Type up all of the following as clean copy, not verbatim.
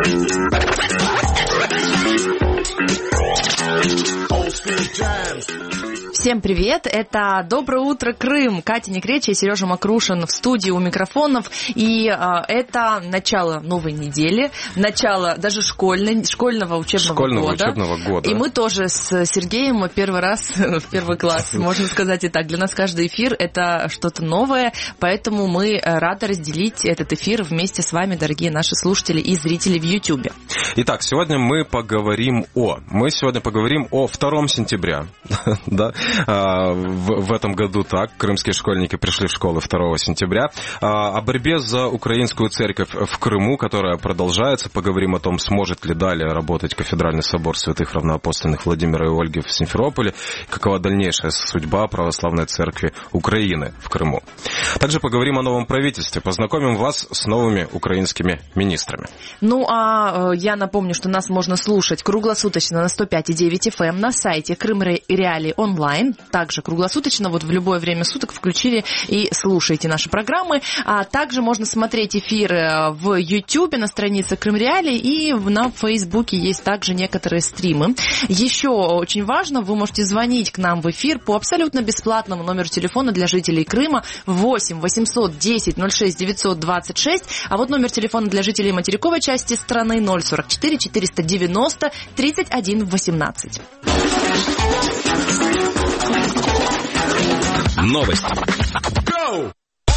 Всем привет, это «Доброе утро, Крым». Катя Некреча и Сережа Макрушин в студии у микрофонов. И это начало новой недели, начало даже школьного учебного года. И мы тоже с Сергеем первый раз в первый класс, можно сказать и так. Для нас каждый эфир – это что-то новое, поэтому мы рады разделить этот эфир вместе с вами, дорогие наши слушатели и зрители в YouTube. Итак, сегодня мы поговорим о 2 сентября. Да? В этом году так, крымские школьники пришли в школы 2 сентября. О борьбе за украинскую церковь в Крыму, которая продолжается. Поговорим о том, сможет ли далее работать кафедральный собор святых равноапостольных Владимира и Ольги в Симферополе, какова дальнейшая судьба православной церкви Украины в Крыму. Также поговорим о новом правительстве, познакомим вас с новыми украинскими министрами. Ну, а я напомню, что нас можно слушать круглосуточно на 105,9 FM на сайте Крым Реалии онлайн. Также круглосуточно, вот в любое время суток включили и слушаете наши программы. А также можно смотреть эфиры в YouTube на странице Крым Реалии, и на Фейсбуке есть также некоторые стримы. Еще очень важно, вы можете звонить к нам в эфир по абсолютно бесплатному номеру телефона для жителей Крыма 8 800 10 06 926, а вот номер телефона для жителей материковой части страны 044 490 31 18. Новости. Go!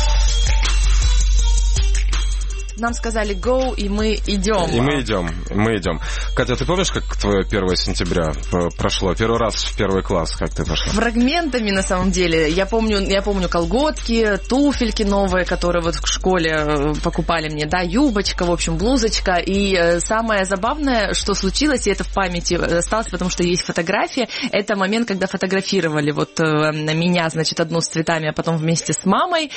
Нам сказали go, и мы идем. Мы идем. Катя, ты помнишь, как твое 1 сентября прошло? Первый раз в первый класс, как ты пошла? Фрагментами, на самом деле. Я помню колготки, туфельки новые, которые вот в школе покупали мне, да, юбочка, в общем, блузочка. И самое забавное, что случилось, и это в памяти осталось, потому что есть фотография, это момент, когда фотографировали вот меня, значит, одну с цветами, а потом вместе с мамой.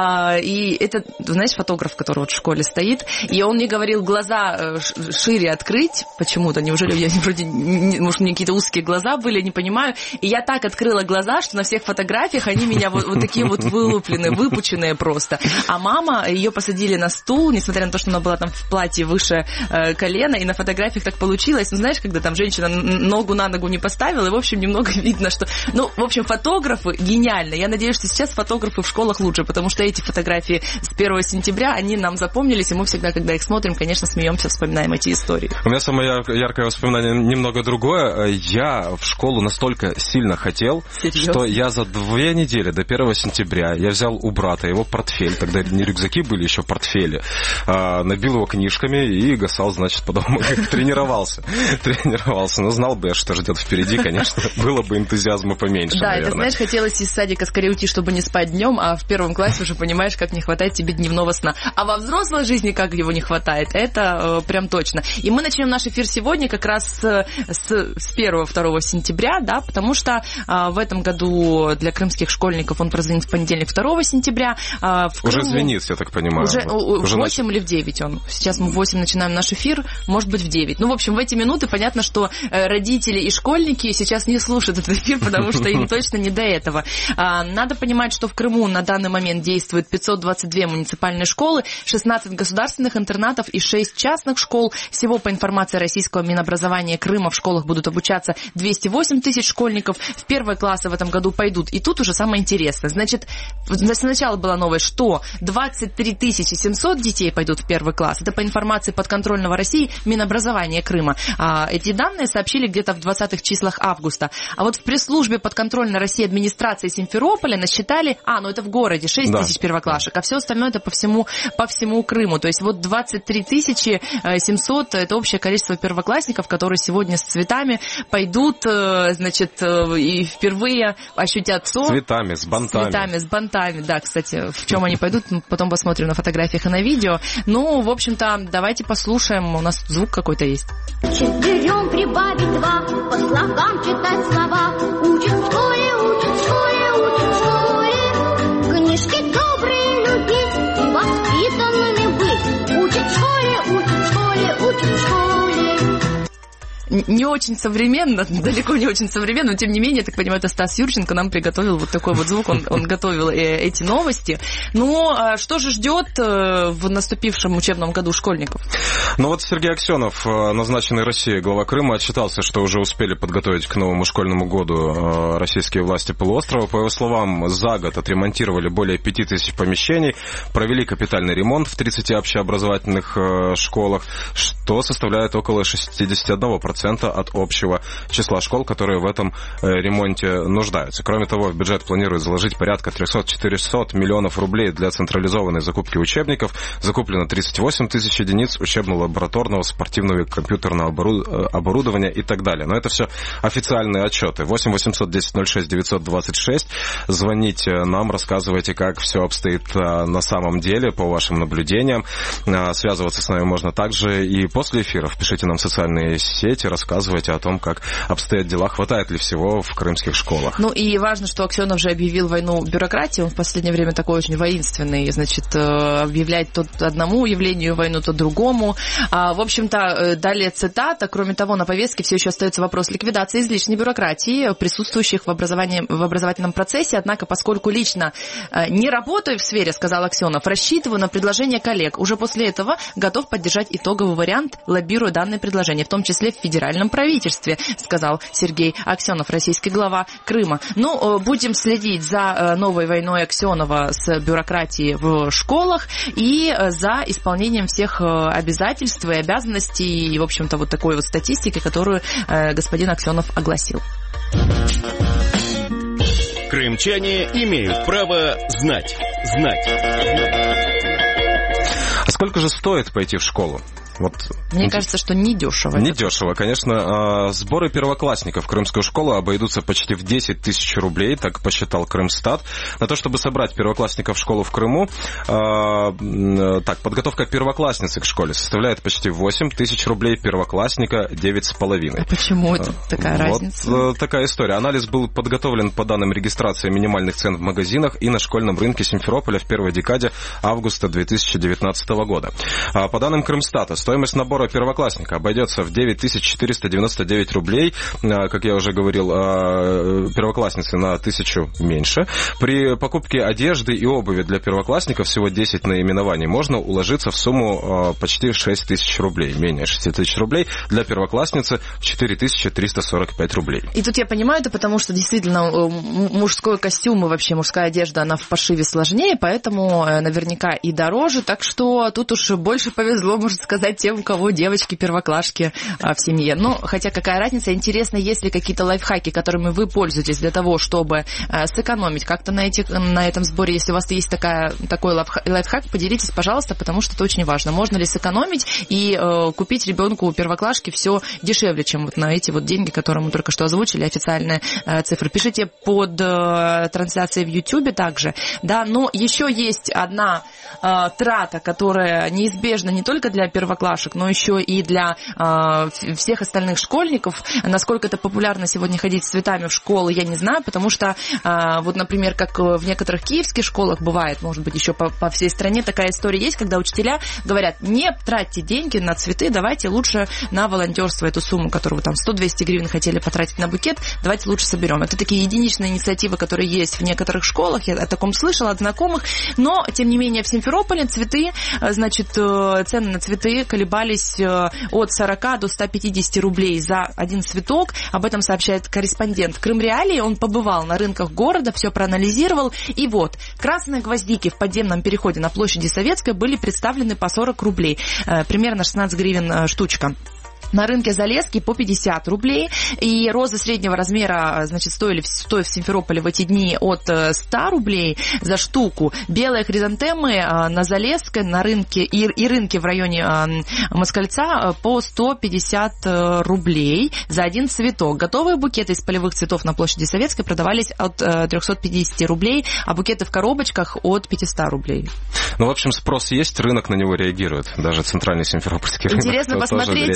И это, знаешь, фотограф, который вот в школе стоит, и он мне говорил глаза шире открыть, почему-то, неужели я вроде, может, у меня какие-то узкие глаза были, не понимаю, и я так открыла глаза, что на всех фотографиях они меня вот такие вот вылупленные, выпученные просто, а мама, ее посадили на стул, несмотря на то, что она была там в платье выше колена, и на фотографиях так получилось, ну, знаешь, когда там женщина ногу на ногу не поставила, и, в общем, немного видно, что, ну, в общем, фотографы гениально, я надеюсь, что сейчас фотографы в школах лучше, потому что эти фотографии с 1 сентября, они нам запомнились, и мы всегда, когда их смотрим, конечно, смеемся, вспоминаем эти истории. У меня самое яркое воспоминание немного другое. Я в школу настолько сильно хотел, что я за 2 недели до 1 сентября я взял у брата его портфель, тогда не рюкзаки были, еще портфели, набил его книжками и гасал, значит, по дому. Тренировался. Но знал бы я, что ждет впереди, конечно, было бы энтузиазма поменьше, да, наверное. это, знаешь, хотелось из садика скорее уйти, чтобы не спать днем, а в 1 классе уже понимаешь, как не хватает тебе дневного сна. А во взрослой жизни как его не хватает, это прям точно. И мы начнем наш эфир сегодня как раз с 1-2 сентября, да, потому что в этом году для крымских школьников он прозвенит в понедельник 2 сентября. В Крыму... Уже звенит, я так понимаю. Уже в 8 или в 9 он. Сейчас мы в 8 начинаем наш эфир, может быть в 9. Ну, в общем, в эти минуты понятно, что родители и школьники сейчас не слушают этот эфир, потому что им точно не до этого. Надо понимать, что в Крыму на данный момент действует 522 муниципальные школы, 16 государственных интернатов и 6 частных школ. Всего, по информации российского Минобразования Крыма, в школах будут обучаться 208 тысяч школьников. В 1 классы в этом году пойдут. И тут уже самое интересное. Значит, сначала была новость, что 23 700 детей пойдут в 1 класс. Это по информации подконтрольного России Минобразования Крыма. Эти данные сообщили где-то в 20-х числах августа. А вот в пресс-службе подконтрольной России администрации Симферополя насчитали, ну это в городе, 6 тысяч первоклашек, а все остальное это по всему Крыму. То есть вот 23 700 это общее количество первоклассников, которые сегодня с цветами пойдут, значит, и впервые ощутят сон. Цветами, с бантами. Да, кстати, в чем они пойдут, потом посмотрим на фотографиях и на видео. Ну, в общем-то, давайте послушаем, у нас звук какой-то есть. 4 прибавить 2, по слогам читать слова, учат в школе, книжки добрые любить и воспитанными быть, учат в школе. не очень современно, далеко не очень современно, но тем не менее, я так понимаю, это Стас Юрченко нам приготовил вот такой вот звук, он готовил эти новости. Ну, что же ждет в наступившем учебном году школьников? Ну вот Сергей Аксенов, назначенный Россией глава Крыма, отчитался, что уже успели подготовить к новому школьному году российские власти полуострова. По его словам, за год отремонтировали более 5000 помещений, провели капитальный ремонт в 30 общеобразовательных школах, что составляет около 61% от общего числа школ, которые в этом ремонте нуждаются. Кроме того, в бюджет планируют заложить порядка 300-400 миллионов рублей для централизованной закупки учебников. Закуплено 38 тысяч единиц учебно-лабораторного, спортивного и компьютерного оборудования и так далее. Но это все официальные отчеты. 8 800 10 06 926. Звоните нам, рассказывайте, как все обстоит на самом деле, по вашим наблюдениям. Связываться с нами можно также и после эфиров. Пишите нам в социальные сети, рассказывайте о том, как обстоят дела, хватает ли всего в крымских школах. Ну и важно, что Аксенов же объявил войну бюрократии. Он в последнее время такой очень воинственный, значит, объявляет то одному явлению войну, то другому. В общем-то, далее цитата. Кроме того, на повестке все еще остается вопрос ликвидации излишней бюрократии, присутствующих в образовательном процессе. Однако, поскольку лично не работаю в сфере, сказал Аксенов, рассчитываю на предложение коллег. Уже после этого готов поддержать итоговый вариант, лоббируя данное предложение, в том числе в федеральном правительстве, сказал Сергей Аксенов, российский глава Крыма. Ну, будем следить за новой войной Аксенова с бюрократией в школах и за исполнением всех обязательств и обязанностей, и, в общем-то, вот такой вот статистики, которую господин Аксенов огласил. Крымчане имеют право знать. А сколько же стоит пойти в школу? Вот. Мне кажется, что недешево. Недешево, конечно. Сборы первоклассников в крымскую школу обойдутся почти в 10 тысяч рублей, так посчитал Крымстат. На то, чтобы собрать первоклассников в школу в Крыму, подготовка первоклассницы к школе составляет почти 8 тысяч рублей, первоклассника 9,5. А почему это такая разница? Вот такая история. Анализ был подготовлен по данным регистрации минимальных цен в магазинах и на школьном рынке Симферополя в первой декаде августа 2019 года. По данным Крымстата, стоимость набора первоклассника обойдется в 9499 рублей. Как я уже говорил, первоклассницы на 1000 меньше. При покупке одежды и обуви для первоклассников всего 10 наименований можно уложиться в сумму почти 6 тысяч рублей. Менее 6 тысяч рублей. Для первоклассницы 4345 рублей. И тут я понимаю это, потому что действительно мужской костюм и вообще мужская одежда, она в пошиве сложнее, поэтому наверняка и дороже. Так что тут уж больше повезло, можно сказать, тем, у кого девочки-первоклашки в семье. Ну, хотя какая разница, интересно, есть ли какие-то лайфхаки, которыми вы пользуетесь для того, чтобы сэкономить как-то на этом сборе. Если у вас есть такой лайфхак, поделитесь, пожалуйста, потому что это очень важно. Можно ли сэкономить и купить ребенку первоклашки все дешевле, чем вот на эти вот деньги, которые мы только что озвучили, официальные цифры. Пишите под трансляцией в YouTube также. Да, но еще есть одна трата, которая неизбежна не только для первоклашек, но еще и для всех остальных школьников. Насколько это популярно сегодня ходить с цветами в школу, я не знаю, потому что вот, например, как в некоторых киевских школах бывает, может быть, еще по всей стране такая история есть, когда учителя говорят, не тратьте деньги на цветы, давайте лучше на волонтерство эту сумму, которую вы там 100-200 гривен хотели потратить на букет, давайте лучше соберем. Это такие единичные инициативы, которые есть в некоторых школах, я о таком слышала от знакомых, но, тем не менее, в Симферополе цветы, значит, цены на цветы колебались от 40 до 150 рублей за один цветок. Об этом сообщает корреспондент Крым Реалии. Он побывал на рынках города, все проанализировал. И вот, красные гвоздики в подземном переходе на площади Советской были представлены по 40 рублей. Примерно 16 гривен штучка. На рынке Залесский по 50 рублей. И розы среднего размера, значит, стоят в Симферополе в эти дни от 100 рублей за штуку. Белые хризантемы на Залесской, на рынке и рынке в районе Москальца по 150 рублей за один цветок. Готовые букеты из полевых цветов на площади Советской продавались от 350 рублей, а букеты в коробочках от 500 рублей. Ну, в общем, спрос есть, рынок на него реагирует. Даже центральный симферопольский рынок. Интересно посмотреть, после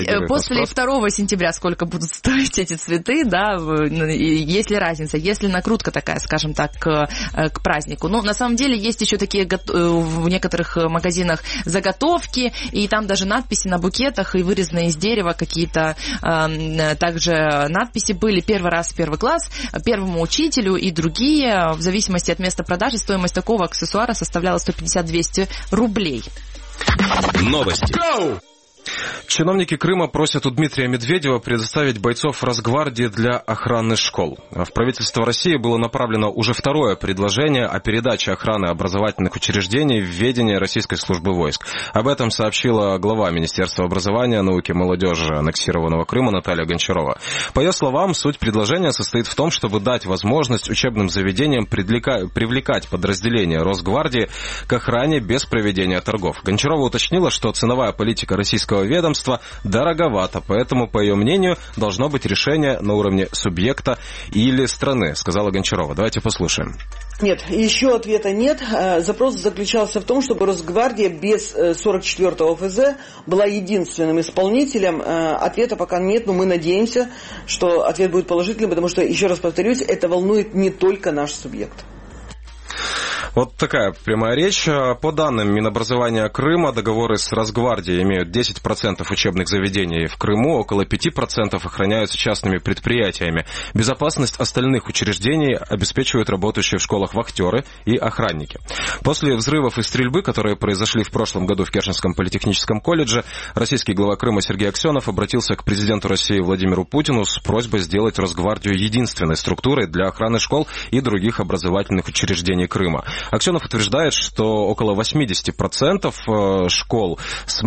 Если 2 сентября сколько будут стоить эти цветы, да, есть ли разница, есть ли накрутка такая, скажем так, к празднику. Но на самом деле есть еще такие в некоторых магазинах заготовки, и там даже надписи на букетах, и вырезанные из дерева какие-то также надписи были. Первый раз в 1 класс, первому учителю и другие. В зависимости от места продажи стоимость такого аксессуара составляла 150-200 рублей. Новости. Go! Чиновники Крыма просят у Дмитрия Медведева предоставить бойцов Росгвардии для охраны школ. В правительство России было направлено уже 2-е предложение о передаче охраны образовательных учреждений в ведение Российской службы войск. Об этом сообщила глава Министерства образования, науки и молодежи аннексированного Крыма Наталья Гончарова. По ее словам, суть предложения состоит в том, чтобы дать возможность учебным заведениям привлекать подразделения Росгвардии к охране без проведения торгов. Гончарова уточнила, что ценовая политика российского ведомства дороговато, поэтому, по ее мнению, должно быть решение на уровне субъекта или страны, сказала Гончарова. Давайте послушаем. Нет, еще ответа нет. Запрос заключался в том, чтобы Росгвардия без 44-го ФЗ была единственным исполнителем. Ответа пока нет, но мы надеемся, что ответ будет положительным, потому что, еще раз повторюсь, это волнует не только наш субъект. Вот такая прямая речь. По данным Минобразования Крыма, договоры с Росгвардией имеют 10% учебных заведений в Крыму, около 5% охраняются частными предприятиями. Безопасность остальных учреждений обеспечивают работающие в школах вахтеры и охранники. После взрывов и стрельбы, которые произошли в прошлом году в Керченском политехническом колледже, российский глава Крыма Сергей Аксенов обратился к президенту России Владимиру Путину с просьбой сделать Росгвардию единственной структурой для охраны школ и других образовательных учреждений Крыма. Аксенов утверждает, что около 80% школ,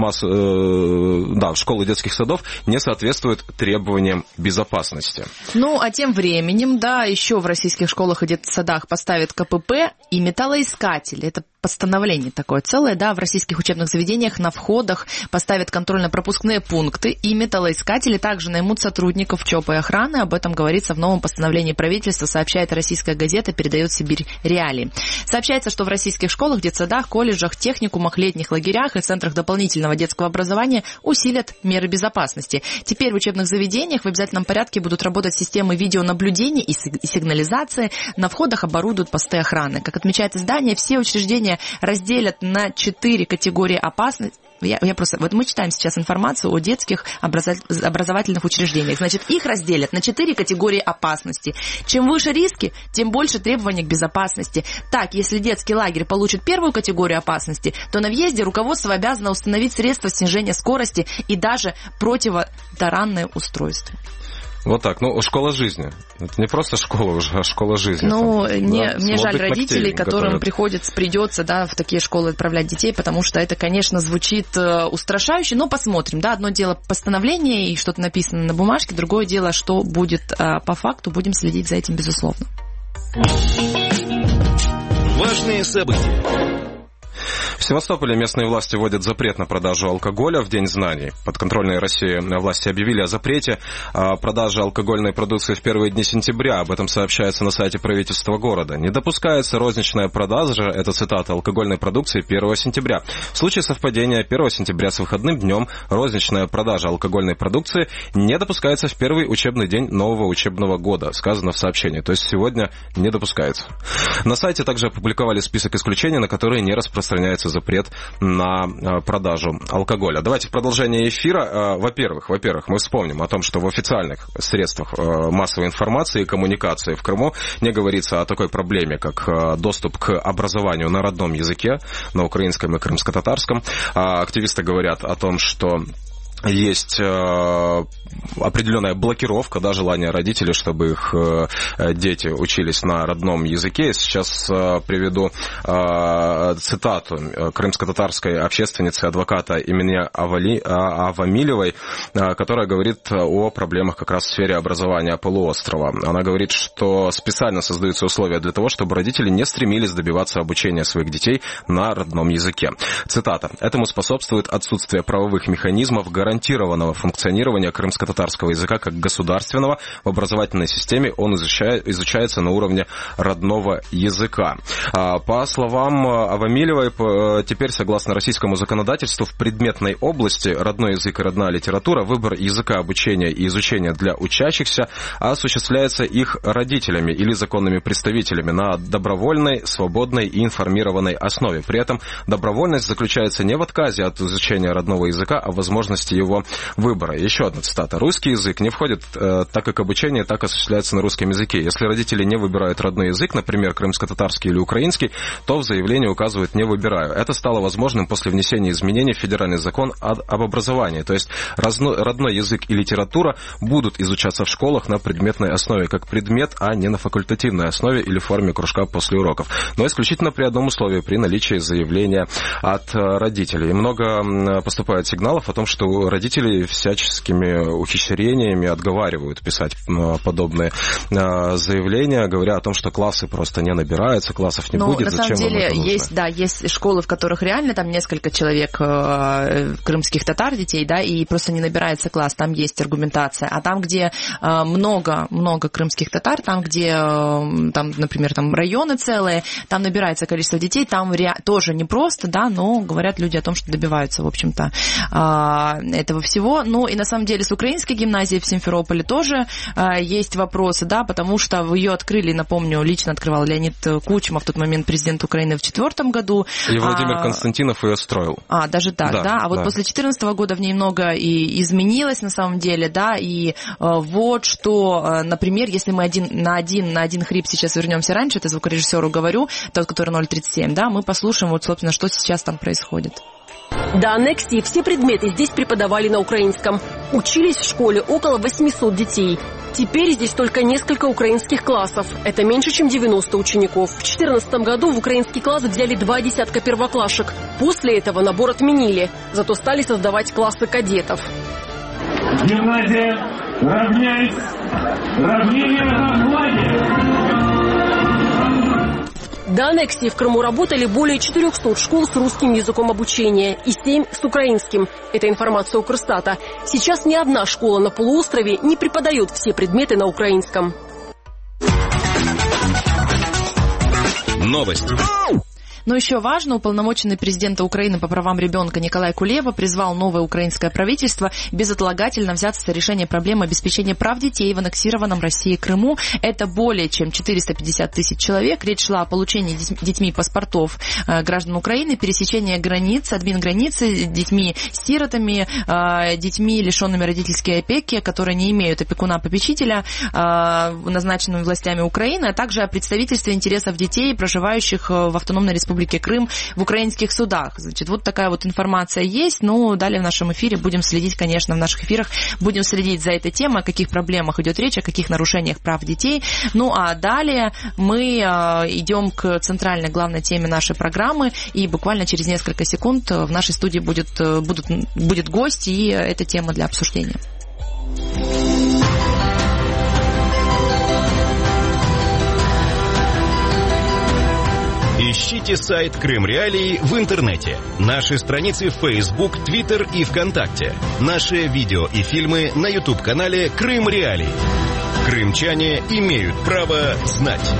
школ и детских садов не соответствуют требованиям безопасности. Ну, а тем временем, да, еще в российских школах и детсадах поставят КПП и металлоискатели. Это постановление такое целое, да, в российских учебных заведениях на входах поставят контрольно-пропускные пункты, и металлоискатели также наймут сотрудников ЧОП и охраны. Об этом говорится в новом постановлении правительства, сообщает «Российская газета», передает «Сибирь Реалии». Сообщается, что в российских школах, детсадах, колледжах, техникумах, летних лагерях и центрах дополнительного детского образования усилят меры безопасности. Теперь в учебных заведениях в обязательном порядке будут работать системы видеонаблюдения и сигнализации. На входах оборудуют посты охраны. Как отмечает издание, все учреждения разделят на 4 категории опасности. Вот мы читаем сейчас информацию о детских образовательных учреждениях. Значит, их разделят на 4 категории опасности. Чем выше риски, тем больше требований к безопасности. Так, если детский лагерь получит 1-ю категорию опасности, то на въезде руководство обязано установить средства снижения скорости и даже противотаранное устройство. Вот так. Ну, школа жизни. Это не просто школа уже, а школа жизни. Ну, мне жаль родителей, которым придется, да, в такие школы отправлять детей, потому что это, конечно, звучит устрашающе, но посмотрим, да, одно дело постановление и что-то написано на бумажке, другое дело, что будет по факту, будем следить за этим, безусловно. Важные события. В Севастополе местные власти вводят запрет на продажу алкоголя в День знаний. Подконтрольные России власти объявили о запрете продажи алкогольной продукции в первые дни сентября. Об этом сообщается на сайте правительства города. Не допускается розничная продажа, это цитата, алкогольной продукции 1 сентября. В случае совпадения 1 сентября с выходным днем розничная продажа алкогольной продукции не допускается в первый учебный день нового учебного года, сказано в сообщении. То есть сегодня не допускается. На сайте также опубликовали список исключений, на которые не распространяется запрет на продажу алкоголя. Давайте в продолжение эфира. Во-первых, мы вспомним о том, что в официальных средствах массовой информации и коммуникации в Крыму не говорится о такой проблеме, как доступ к образованию на родном языке, на украинском и крымско-татарском. Активисты говорят о том, что есть определенная блокировка, да, желание родителей, чтобы их дети учились на родном языке. Сейчас приведу цитату крымско-татарской общественницы, адвоката имени Авамилевой, которая говорит о проблемах как раз в сфере образования полуострова. Она говорит, что специально создаются условия для того, чтобы родители не стремились добиваться обучения своих детей на родном языке. Цитата. «Этому способствует отсутствие правовых механизмов, гарантирующих гарантированного функционирования крымско-татарского языка как государственного в образовательной системе. Он изучается на уровне родного языка. По словам Авамилевой, теперь, согласно российскому законодательству, в предметной области родной язык и родная литература выбор языка обучения и изучения для учащихся осуществляется их родителями или законными представителями на добровольной, свободной и информированной основе. При этом добровольность заключается не в отказе от изучения родного языка, а в возможности его выбора. Еще одна цитата. Русский язык не входит, так как обучение так осуществляется на русском языке. Если родители не выбирают родной язык, например, крымско-татарский или украинский, то в заявлении указывают «не выбираю». Это стало возможным после внесения изменений в федеральный закон об образовании. То есть родной язык и литература будут изучаться в школах на предметной основе, как предмет, а не на факультативной основе или в форме кружка после уроков. Но исключительно при одном условии, при наличии заявления от родителей. И много поступает сигналов о том, что родители всяческими ухищрениями отговаривают писать подобные заявления, говоря о том, что классы просто не набираются, классов не будет, зачем вам это нужно? Есть школы, в которых реально там несколько человек крымских татар детей, да, и просто не набирается класс, там есть аргументация. А там, где много крымских татар, там, где, там, например, там районы целые, там набирается количество детей, там тоже непросто, да, но говорят люди о том, что добиваются, в общем-то, этого всего. Ну, и на самом деле с украинской гимназией в Симферополе тоже есть вопросы, да, потому что ее открыли, напомню, лично открывал Леонид Кучма, в тот момент президент Украины, в 2004 году. И Владимир Константинов ее строил. Даже так, да? А вот после 2014 года в ней много и изменилось на самом деле, да, и вот что, например, если мы на один хрип сейчас вернемся раньше, это звукорежиссеру говорю, тот, который 037, да, мы послушаем, вот, собственно, что сейчас там происходит. До аннексии все предметы здесь преподавали на украинском. Учились в школе около 800 детей. Теперь здесь только несколько украинских классов. Это меньше, чем 90 учеников. В 2014 году в украинский класс взяли 20 первоклашек. После этого набор отменили. Зато стали создавать классы кадетов. Гимназия, равняйсь, равнение на флаге. До аннексии в Крыму работали более 400 школ с русским языком обучения и 7 с украинским. Это информация Укрстата. Сейчас ни одна школа на полуострове не преподает все предметы на украинском. Новости. Но еще важно, уполномоченный президента Украины по правам ребенка Николай Кулеба призвал новое украинское правительство безотлагательно взяться за решение проблемы обеспечения прав детей в аннексированном Россией Крыму. Это более чем 450 тысяч человек. Речь шла о получении детьми паспортов граждан Украины, пересечении границ, админграницы, детьми-сиротами, детьми, лишенными родительской опеки, которые не имеют опекуна-попечителя, назначенными властями Украины, а также о представительстве интересов детей, проживающих в автономной республике Крым в украинских судах. Значит, вот такая вот информация есть. Ну, далее в нашем эфире будем следить, конечно, в наших эфирах будем следить за этой темой, о каких проблемах идет речь, о каких нарушениях прав детей. Ну, а далее мы идем к центральной главной теме нашей программы, и буквально через несколько секунд в нашей студии будет гость, и эта тема для обсуждения. Ищите сайт Крым Реалии в интернете. Наши страницы в Facebook, Twitter и ВКонтакте. Наши видео и фильмы на YouTube-канале Крым Реалии. Крымчане имеют право знать.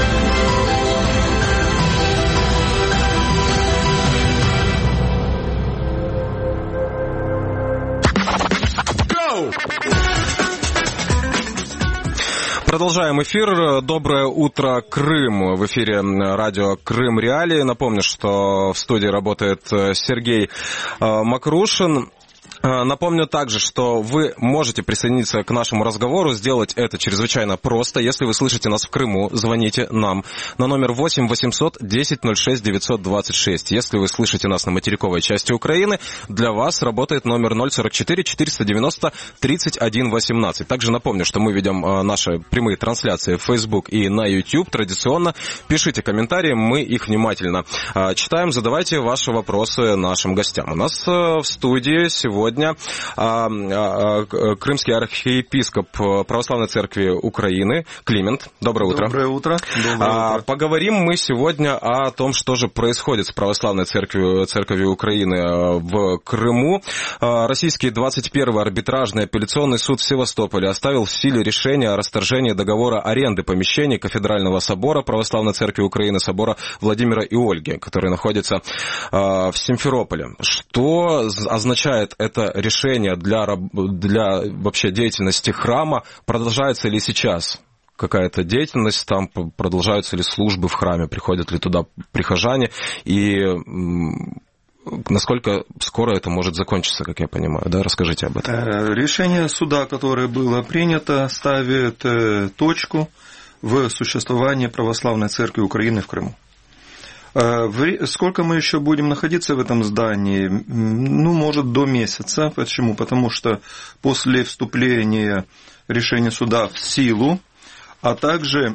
Продолжаем эфир. Доброе утро, Крым. В эфире радио Крым Реалии. Напомню, что в студии работает Сергей Макрушин. Напомню также, что вы можете присоединиться к нашему разговору. Сделать это чрезвычайно просто. Если вы слышите нас в Крыму, звоните нам на номер 8 800 10 06 926. Если вы слышите нас на материковой части Украины, для вас работает номер 044 490 31 18. Также напомню, что мы ведем наши прямые трансляции в Facebook и на YouTube. Традиционно пишите комментарии, мы их внимательно читаем. Задавайте ваши вопросы нашим гостям. У нас в студии сегодня сегодня крымский архиепископ Православной Церкви Украины Климент. Доброе утро. Доброе утро. Поговорим мы сегодня о том, что же происходит с Православной Церковью Украины в Крыму. Российский 21-й арбитражный апелляционный суд в Севастополе оставил в силе решение о расторжении договора аренды помещений Кафедрального собора Православной Церкви Украины, собора Владимира и Ольги, который находится в Симферополе. Что означает это решение для вообще деятельности храма? Продолжается ли сейчас какая-то деятельность там, продолжаются ли службы в храме, приходят ли туда прихожане, и насколько скоро это может закончиться, как я понимаю, да? Расскажите об этом. Решение суда, которое было принято, ставит точку в существовании Православной Церкви Украины в Крыму. Сколько мы еще будем находиться в этом здании? Может, до месяца. Почему? Потому что после вступления решения суда в силу, а также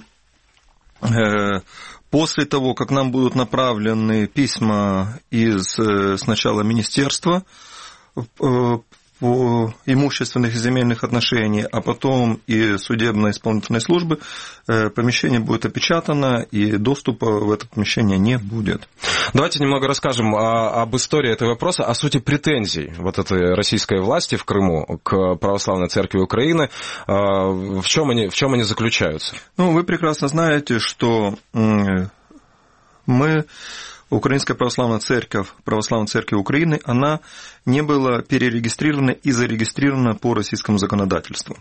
после того, как нам будут направлены письма из сначала министерства по имущественных и земельных отношений, а потом и судебно-исполнительной службы, помещение будет опечатано, и доступа в это помещение не будет. Давайте немного расскажем об истории этого вопроса, о сути претензий вот этой российской власти в Крыму к Православной Церкви Украины. В чем они заключаются? Вы прекрасно знаете, что Украинская Православная Церковь Украины, она не была перерегистрирована и зарегистрирована по российскому законодательству.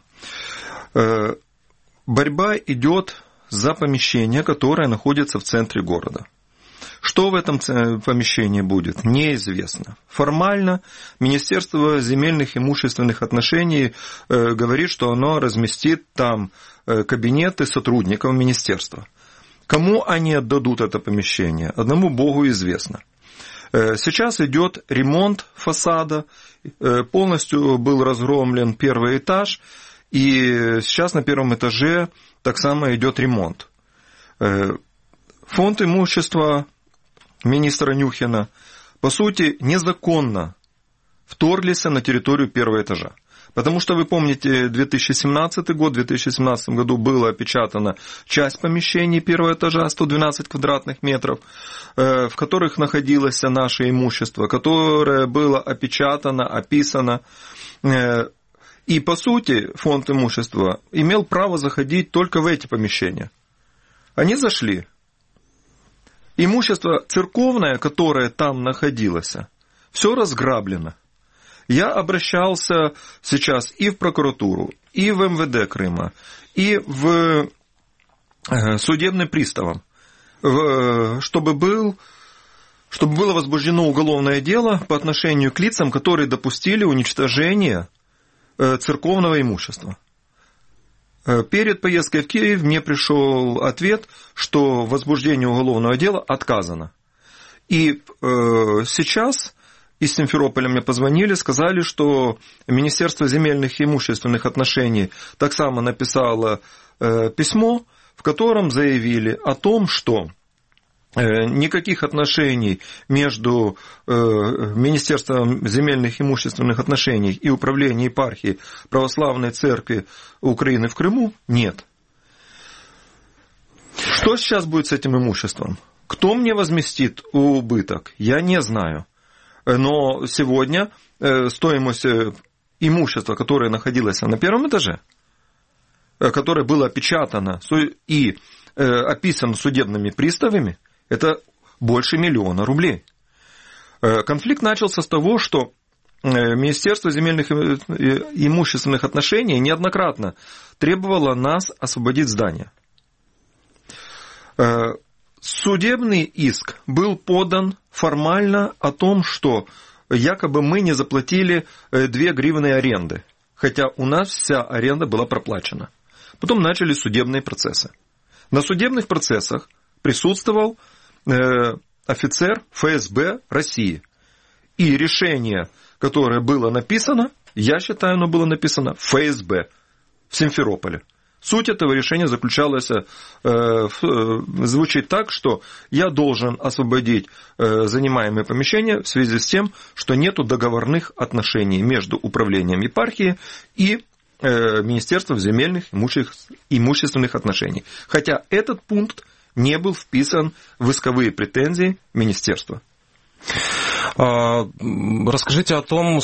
Борьба идет за помещение, которое находится в центре города. Что в этом помещении будет, неизвестно. Формально Министерство земельных и имущественных отношений говорит, что оно разместит там кабинеты сотрудников министерства. Кому они отдадут это помещение, одному Богу известно. Сейчас идет ремонт фасада, полностью был разгромлен первый этаж, и сейчас на первом этаже так само идет ремонт. Фонд имущества министра Нюхина, по сути, незаконно вторглись на территорию первого этажа. Потому что, вы помните, 2017 год, в 2017 году была опечатана часть помещений первого этажа, 112 квадратных метров, в которых находилось наше имущество, которое было опечатано, описано. И, по сути, фонд имущества имел право заходить только в эти помещения. Они зашли. Имущество церковное, которое там находилось, все разграблено. Я обращался сейчас и в прокуратуру, и в МВД Крыма, и в судебный пристав, чтобы было возбуждено уголовное дело по отношению к лицам, которые допустили уничтожение церковного имущества. Перед поездкой в Киев мне пришел ответ, что возбуждение уголовного дела отказано. И сейчас из Симферополя мне позвонили, сказали, что Министерство земельных и имущественных отношений так само написало письмо, в котором заявили о том, что никаких отношений между Министерством земельных и имущественных отношений и Управлением епархии Православной Церкви Украины в Крыму нет. Что сейчас будет с этим имуществом? Кто мне возместит убыток? Я не знаю. Но сегодня стоимость имущества, которое находилось на первом этаже, которое было опечатано и описано судебными приставами, это больше 1 000 000 рублей. Конфликт начался с того, что Министерство земельных и имущественных отношений неоднократно требовало нас освободить здание. Судебный иск был подан формально о том, что якобы мы не заплатили 2 гривны аренды, хотя у нас вся аренда была проплачена. Потом начались судебные процессы. На судебных процессах присутствовал офицер ФСБ России. И решение, которое было написано, я считаю, оно было написано в ФСБ в Симферополе. Суть этого решения заключалась, звучит так, что я должен освободить занимаемые помещения в связи с тем, что нет договорных отношений между управлением епархии и Министерством земельных имущественных отношений. Хотя этот пункт не был вписан в исковые претензии министерства. Расскажите о том,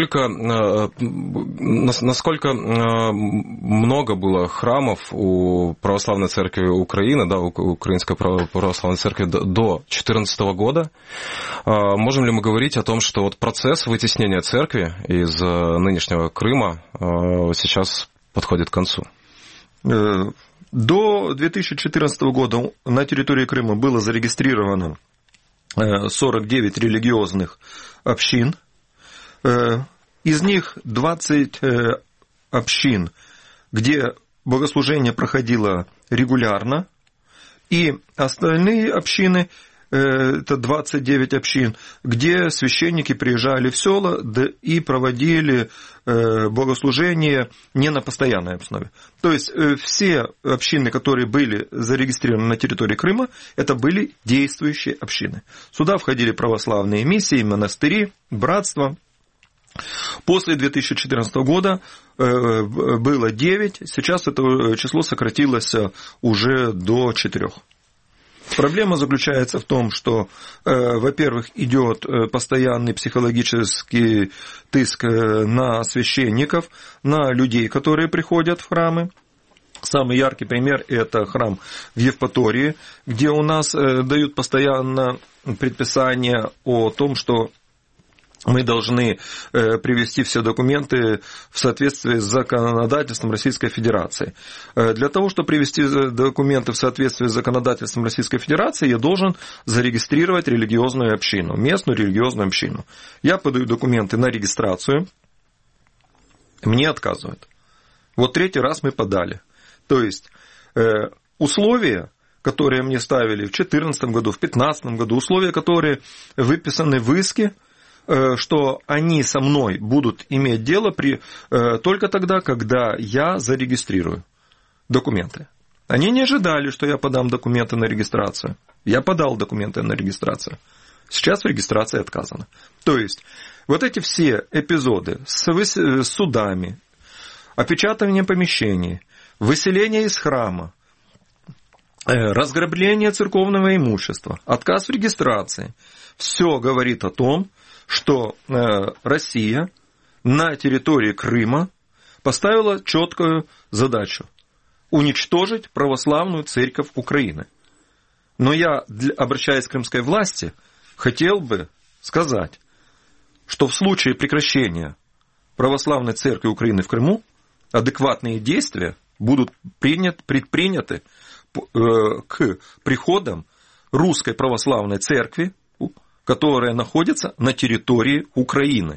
насколько много было храмов у Православной Церкви Украины, да, у Украинской Православной Церкви до 2014 года. Можем ли мы говорить о том, что вот процесс вытеснения церкви из нынешнего Крыма сейчас подходит к концу? До 2014 года на территории Крыма было зарегистрировано 49 религиозных общин. Из них 20 общин, где богослужение проходило регулярно, и остальные общины, это 29 общин, где священники приезжали в села и проводили богослужение не на постоянной основе. То есть все общины, которые были зарегистрированы на территории Крыма, это были действующие общины. Сюда входили православные миссии, монастыри, братства. После 2014 года было 9, сейчас это число сократилось уже до 4. Проблема заключается в том, что, во-первых, идет постоянный психологический тыск на священников, на людей, которые приходят в храмы. Самый яркий пример – это храм в Евпатории, где у нас дают постоянно предписание о том, что мы должны привести все документы в соответствии с законодательством Российской Федерации. Для того, чтобы привести документы в соответствии с законодательством Российской Федерации, я должен зарегистрировать религиозную общину, местную религиозную общину. Я подаю документы на регистрацию, мне отказывают. Вот 3-й раз мы подали. То есть условия, которые мне ставили в 2014 году, в 2015 году, условия, которые выписаны в иске, что они со мной будут иметь дело только тогда, когда я зарегистрирую документы. Они не ожидали, что я подам документы на регистрацию. Я подал документы на регистрацию. Сейчас в регистрации отказано. То есть, вот эти все эпизоды с судами, опечатывание помещений, выселение из храма, разграбление церковного имущества, отказ в регистрации, все говорит о том, что Россия на территории Крыма поставила четкую задачу – уничтожить православную церковь Украины. Но я, обращаясь к крымской власти, хотел бы сказать, что в случае прекращения православной церкви Украины в Крыму адекватные действия будут предприняты к приходам Русской Православной Церкви, которая находится на территории Украины.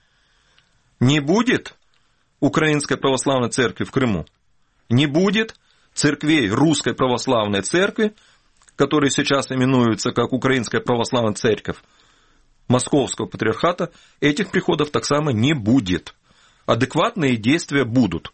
Не будет Украинской Православной Церкви в Крыму, не будет церквей Русской Православной Церкви, которые сейчас именуются как Украинская Православная Церковь Московского Патриархата, этих приходов так само не будет. Адекватные действия будут.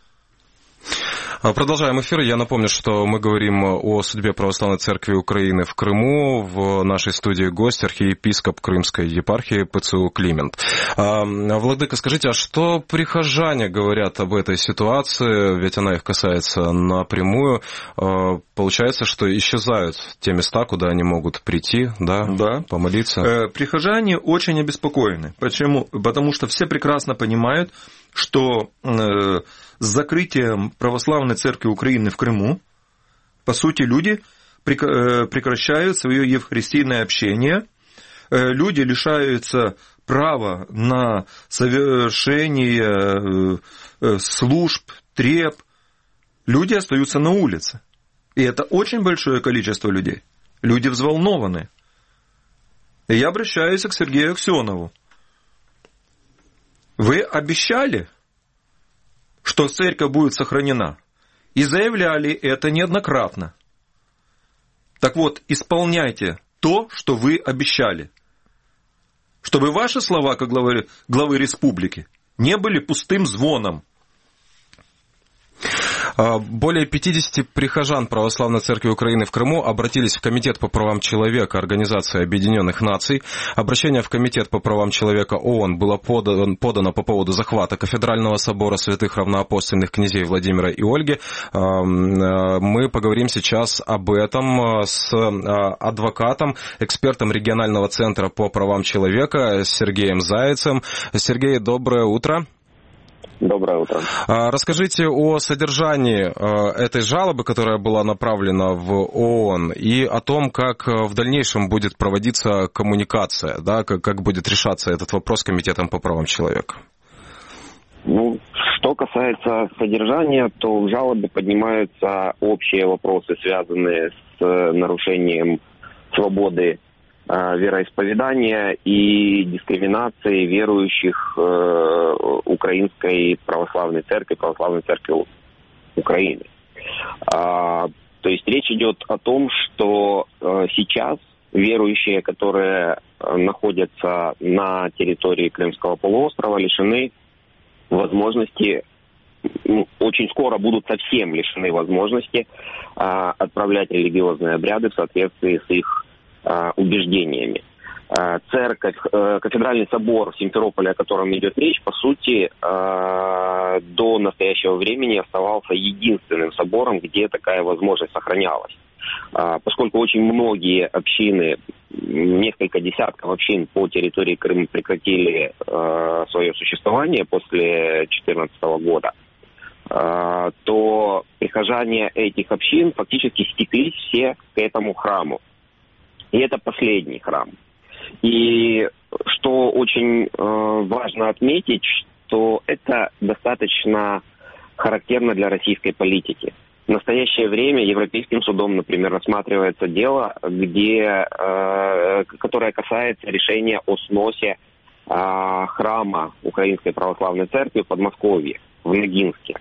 Продолжаем эфир. Я напомню, что мы говорим о судьбе Православной Церкви Украины в Крыму. В нашей студии гость архиепископ Крымской епархии ПЦУ Климент. Владыка, скажите, а что прихожане говорят об этой ситуации? Ведь она их касается напрямую. Получается, что исчезают те места, куда они могут прийти, да. Помолиться. Прихожане очень обеспокоены. Почему? Потому что все прекрасно понимают, что с закрытием Православной Церкви Украины в Крыму, по сути, люди прекращают свое евхаристийное общение, люди лишаются права на совершение служб, треб, люди остаются на улице. И это очень большое количество людей. Люди взволнованы. И я обращаюсь к Сергею Аксенову. Вы обещали, что церковь будет сохранена, и заявляли это неоднократно. Так вот, исполняйте то, что вы обещали, чтобы ваши слова, как главы республики, не были пустым звоном. Более 50 прихожан Православной Церкви Украины в Крыму обратились в Комитет по правам человека Организации Объединенных Наций. Обращение в Комитет по правам человека ООН было подано по поводу захвата Кафедрального собора святых равноапостольных князей Владимира и Ольги. Мы поговорим сейчас об этом с адвокатом, экспертом регионального центра по правам человека Сергеем Зайцем. Сергей, доброе утро. Доброе утро. Расскажите о содержании этой жалобы, которая была направлена в ООН, и о том, как в дальнейшем будет проводиться коммуникация, да, как будет решаться этот вопрос Комитетом по правам человека. Ну, что касается содержания, то в жалобе поднимаются общие вопросы, связанные с нарушением свободы вероисповедания и дискриминации верующих Украинской Православной Церкви Украины. То есть речь идет о том, что сейчас верующие, которые находятся на территории Крымского полуострова, лишены возможности, очень скоро будут совсем лишены возможности отправлять религиозные обряды в соответствии с их убеждениями. Церковь, кафедральный собор в Симферополе, о котором идет речь, по сути, до настоящего времени оставался единственным собором, где такая возможность сохранялась. Поскольку очень многие общины, несколько десятков общин по территории Крыма прекратили свое существование после 2014 года, то прихожане этих общин фактически стеклись все к этому храму. И это последний храм. И что очень важно отметить, что это достаточно характерно для российской политики. В настоящее время Европейским судом, например, рассматривается дело, которое касается решения о сносе храма Украинской Православной Церкви в Подмосковье, в Ногинске.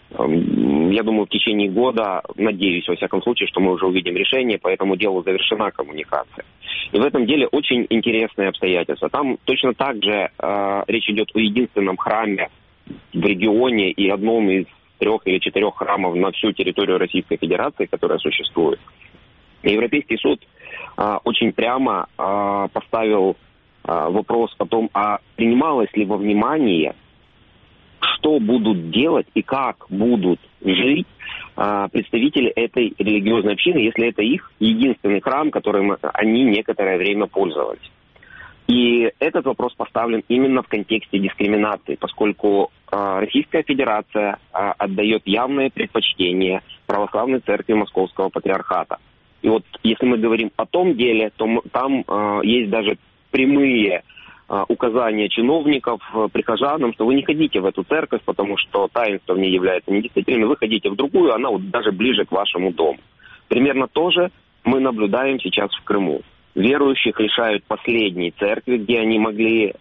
Я думаю, в течение года, надеюсь, во всяком случае, что мы уже увидим решение, по этому делу завершена коммуникация. И в этом деле очень интересные обстоятельства. Там точно так же речь идет о единственном храме в регионе и одном из 3 или 4 храмов на всю территорию Российской Федерации, которая существует. И Европейский суд очень прямо поставил вопрос о том, принималось ли во внимание, что будут делать и как будут жить представители этой религиозной общины, если это их единственный храм, которым они некоторое время пользовались. И этот вопрос поставлен именно в контексте дискриминации, поскольку Российская Федерация отдает явное предпочтение Православной Церкви Московского Патриархата. И вот если мы говорим о том деле, то там есть даже прямые указания чиновников прихожанам, что вы не ходите в эту церковь, потому что таинство в ней является недействительным, вы ходите в другую, она вот даже ближе к вашему дому. Примерно то же мы наблюдаем сейчас в Крыму. Верующих лишают последней церкви, где они могли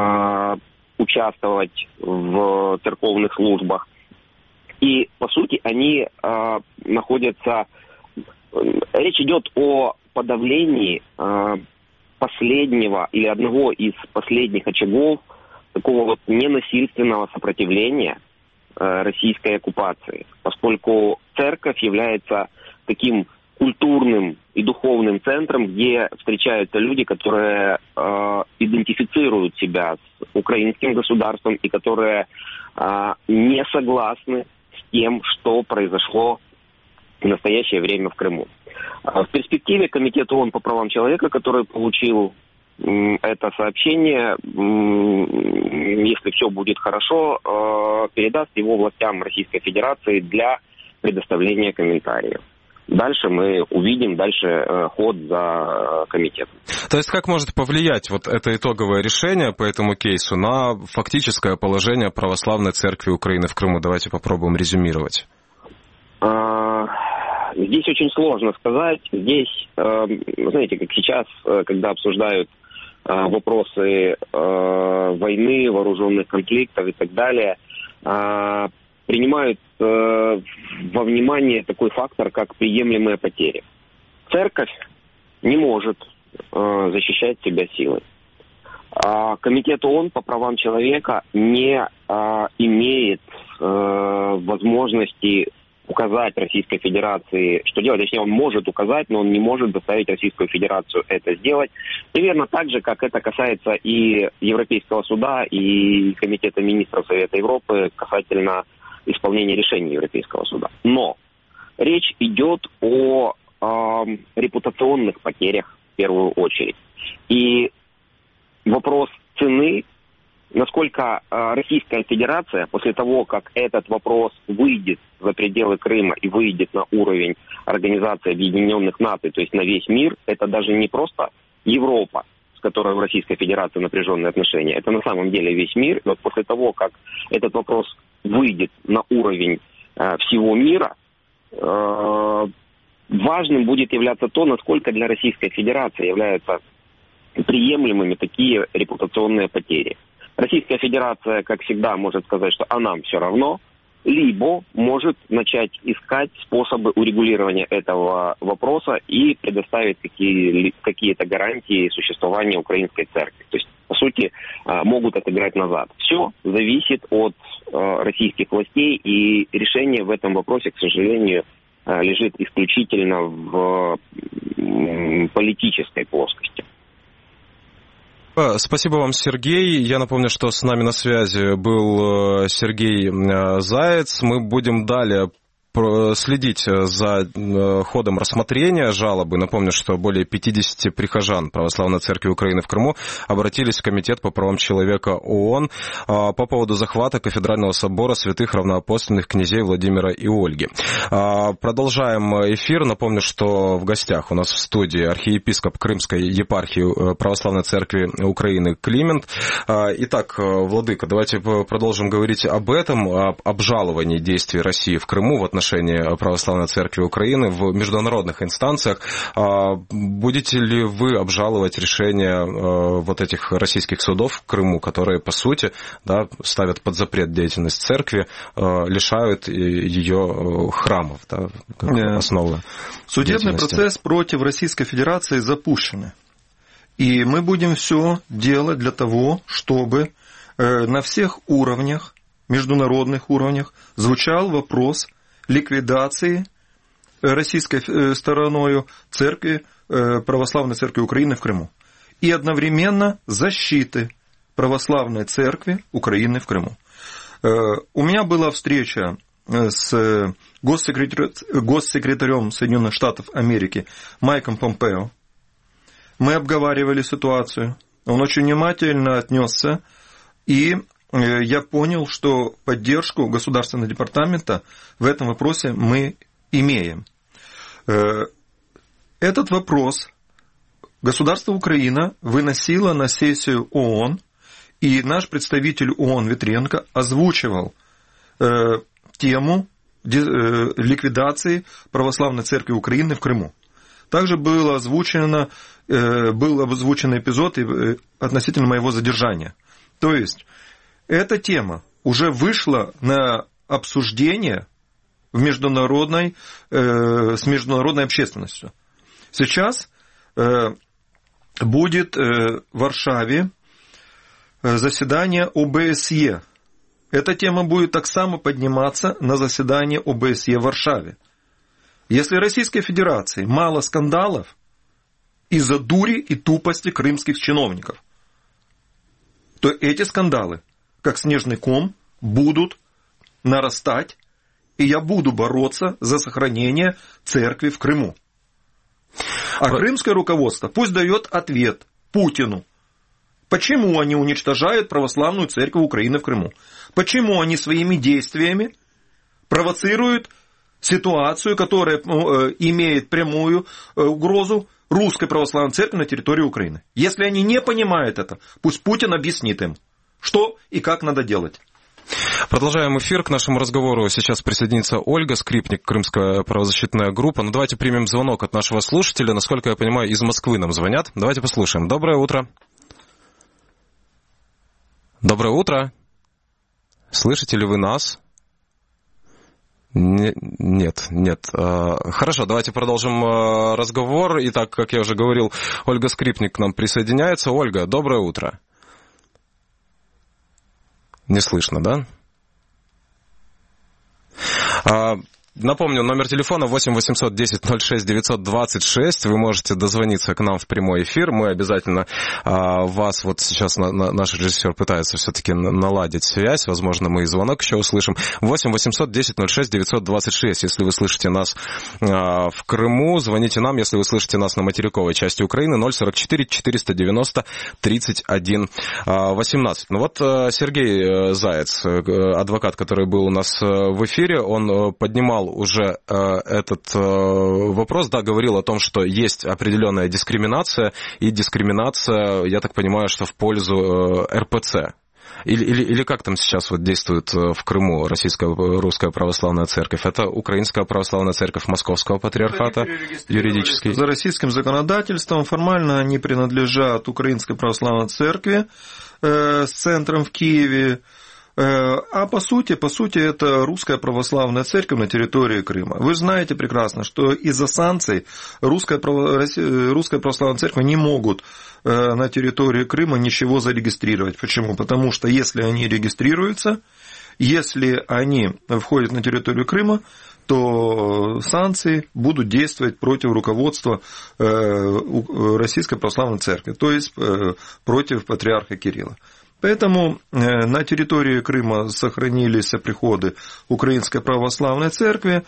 участвовать в церковных службах. И, по сути, они находятся... Речь идет о подавлении последнего или одного из последних очагов такого вот ненасильственного сопротивления российской оккупации, поскольку церковь является таким культурным и духовным центром, где встречаются люди, которые идентифицируют себя с украинским государством и которые не согласны с тем, что произошло в настоящее время в Крыму. В перспективе Комитет ООН по правам человека, который получил это сообщение, если все будет хорошо, передаст его властям Российской Федерации для предоставления комментариев. Дальше мы увидим ход за комитетом. То есть как может повлиять вот это итоговое решение по этому кейсу на фактическое положение Православной Церкви Украины в Крыму? Давайте попробуем резюмировать. Здесь очень сложно сказать. Здесь, знаете, как сейчас, когда обсуждают вопросы войны, вооруженных конфликтов и так далее, принимают во внимание такой фактор, как приемлемые потери. Церковь не может защищать себя силой. Комитет ООН по правам человека не имеет возможности указать Российской Федерации, что делать. Точнее, он может указать, но он не может заставить Российскую Федерацию это сделать. Примерно так же, как это касается и Европейского суда, и Комитета министров Совета Европы касательно исполнения решений Европейского суда. Но речь идет о репутационных потерях в первую очередь. И вопрос цены, насколько Российская Федерация после того, как этот вопрос выйдет за пределы Крыма и выйдет на уровень Организации Объединенных Наций, то есть на весь мир, это даже не просто Европа, с которой в Российской Федерации напряженные отношения, это на самом деле весь мир. И вот после того, как этот вопрос выйдет на уровень всего мира, важным будет являться то, насколько для Российской Федерации являются приемлемыми такие репутационные потери. Российская Федерация, как всегда, может сказать, что а нам все равно, либо может начать искать способы урегулирования этого вопроса и предоставить какие-то гарантии существования украинской церкви. То есть, по сути, могут отыграть назад. Все зависит от российских властей, и решение в этом вопросе, к сожалению, лежит исключительно в политической плоскости. Спасибо вам, Сергей. Я напомню, что с нами на связи был Сергей Заяц. Мы будем далее следить за ходом рассмотрения жалобы. Напомню, что более 50 прихожан Православной Церкви Украины в Крыму обратились в Комитет по правам человека ООН по поводу захвата Кафедрального собора святых равноапостольных князей Владимира и Ольги. Продолжаем эфир. Напомню, что в гостях у нас в студии архиепископ Крымской епархии Православной Церкви Украины Климент. Итак, владыка, давайте продолжим говорить об этом, об обжаловании действий России в Крыму в отношении Православной Церкви Украины в международных инстанциях. Будете ли вы обжаловать решения вот этих российских судов в Крыму, которые, по сути, да, ставят под запрет деятельность церкви, лишают ее храмов, да, как основы? Судебный процесс против Российской Федерации запущен. И мы будем все делать для того, чтобы на всех уровнях, международных уровнях, звучал вопрос ликвидации российской стороною церкви, Православной Церкви Украины в Крыму. И одновременно защиты Православной Церкви Украины в Крыму. У меня была встреча с госсекретарем Соединенных Штатов Америки Майком Помпео. Мы обговаривали ситуацию. Он очень внимательно отнесся, и я понял, что поддержку Государственного департамента в этом вопросе мы имеем. Этот вопрос государство Украина выносило на сессию ООН, и наш представитель ООН Ветренко озвучивал тему ликвидации Православной Церкви Украины в Крыму. Также был озвучен эпизод относительно моего задержания. То есть, эта тема уже вышла на обсуждение с международной общественностью. Сейчас будет в Варшаве заседание ОБСЕ. Эта тема будет так само подниматься на заседании ОБСЕ в Варшаве. Если Российской Федерации мало скандалов из-за дури и тупости крымских чиновников, то эти скандалы, как снежный ком, будут нарастать, и я буду бороться за сохранение церкви в Крыму. А крымское руководство пусть дает ответ Путину. Почему они уничтожают православную церковь Украины в Крыму? Почему они своими действиями провоцируют ситуацию, которая имеет прямую угрозу русской православной церкви на территории Украины? Если они не понимают это, пусть Путин объяснит им, что и как надо делать. Продолжаем эфир. К нашему разговору сейчас присоединится Ольга Скрипник, Крымская правозащитная группа. Но давайте примем звонок от нашего слушателя. Насколько я понимаю, из Москвы нам звонят. Давайте послушаем. Доброе утро. Доброе утро. Слышите ли вы нас? Нет. Хорошо, давайте продолжим разговор. Итак, как я уже говорил, Ольга Скрипник к нам присоединяется. Ольга, доброе утро. Не слышно, да? Напомню, номер телефона 8 800 10 06 926. Вы можете дозвониться к нам в прямой эфир. Мы обязательно вас, вот сейчас наш режиссер пытается все-таки наладить связь. Возможно, мы и звонок еще услышим. 8 800 10 06 926. Если вы слышите нас в Крыму, звоните нам. Если вы слышите нас на материковой части Украины, 044 490 31 18. Ну вот Сергей Заяц, адвокат, который был у нас в эфире, он поднимал уже этот вопрос, да, говорил о том, что есть определенная дискриминация, и дискриминация, я так понимаю, что в пользу РПЦ. Или как там сейчас вот действует в Крыму Российско-Русская Православная Церковь? Это Украинская Православная Церковь Московского Патриархата юридически? За российским законодательством формально они принадлежат Украинской Православной Церкви с центром в Киеве. А по сути, это Русская Православная Церковь на территории Крыма. Вы знаете прекрасно, что из-за санкций Русская Православная Церковь не могут на территории Крыма ничего зарегистрировать. Почему? Потому что если они регистрируются, если они входят на территорию Крыма, то санкции будут действовать против руководства Российской Православной Церкви, то есть против патриарха Кирилла. Поэтому на территории Крыма сохранились приходы Украинской Православной Церкви,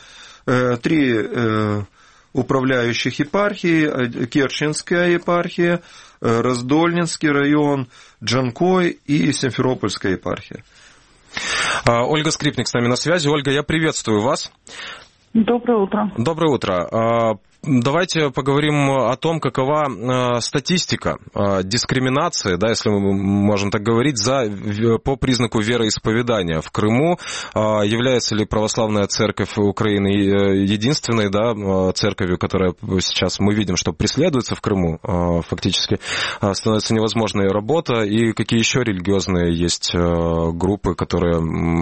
3 управляющих епархии: Керченская епархия, Раздольнинский район, Джанкой и Симферопольская епархия. Ольга Скрипник с нами на связи. Ольга, я приветствую вас. Доброе утро. Доброе утро. Давайте поговорим о том, какова статистика дискриминации, да, если мы можем так говорить, по признаку вероисповедания в Крыму. Является ли Православная Церковь Украины единственной, да, церковью, которая сейчас мы видим, что преследуется в Крыму, фактически становится невозможной работа, и какие еще религиозные есть группы, которые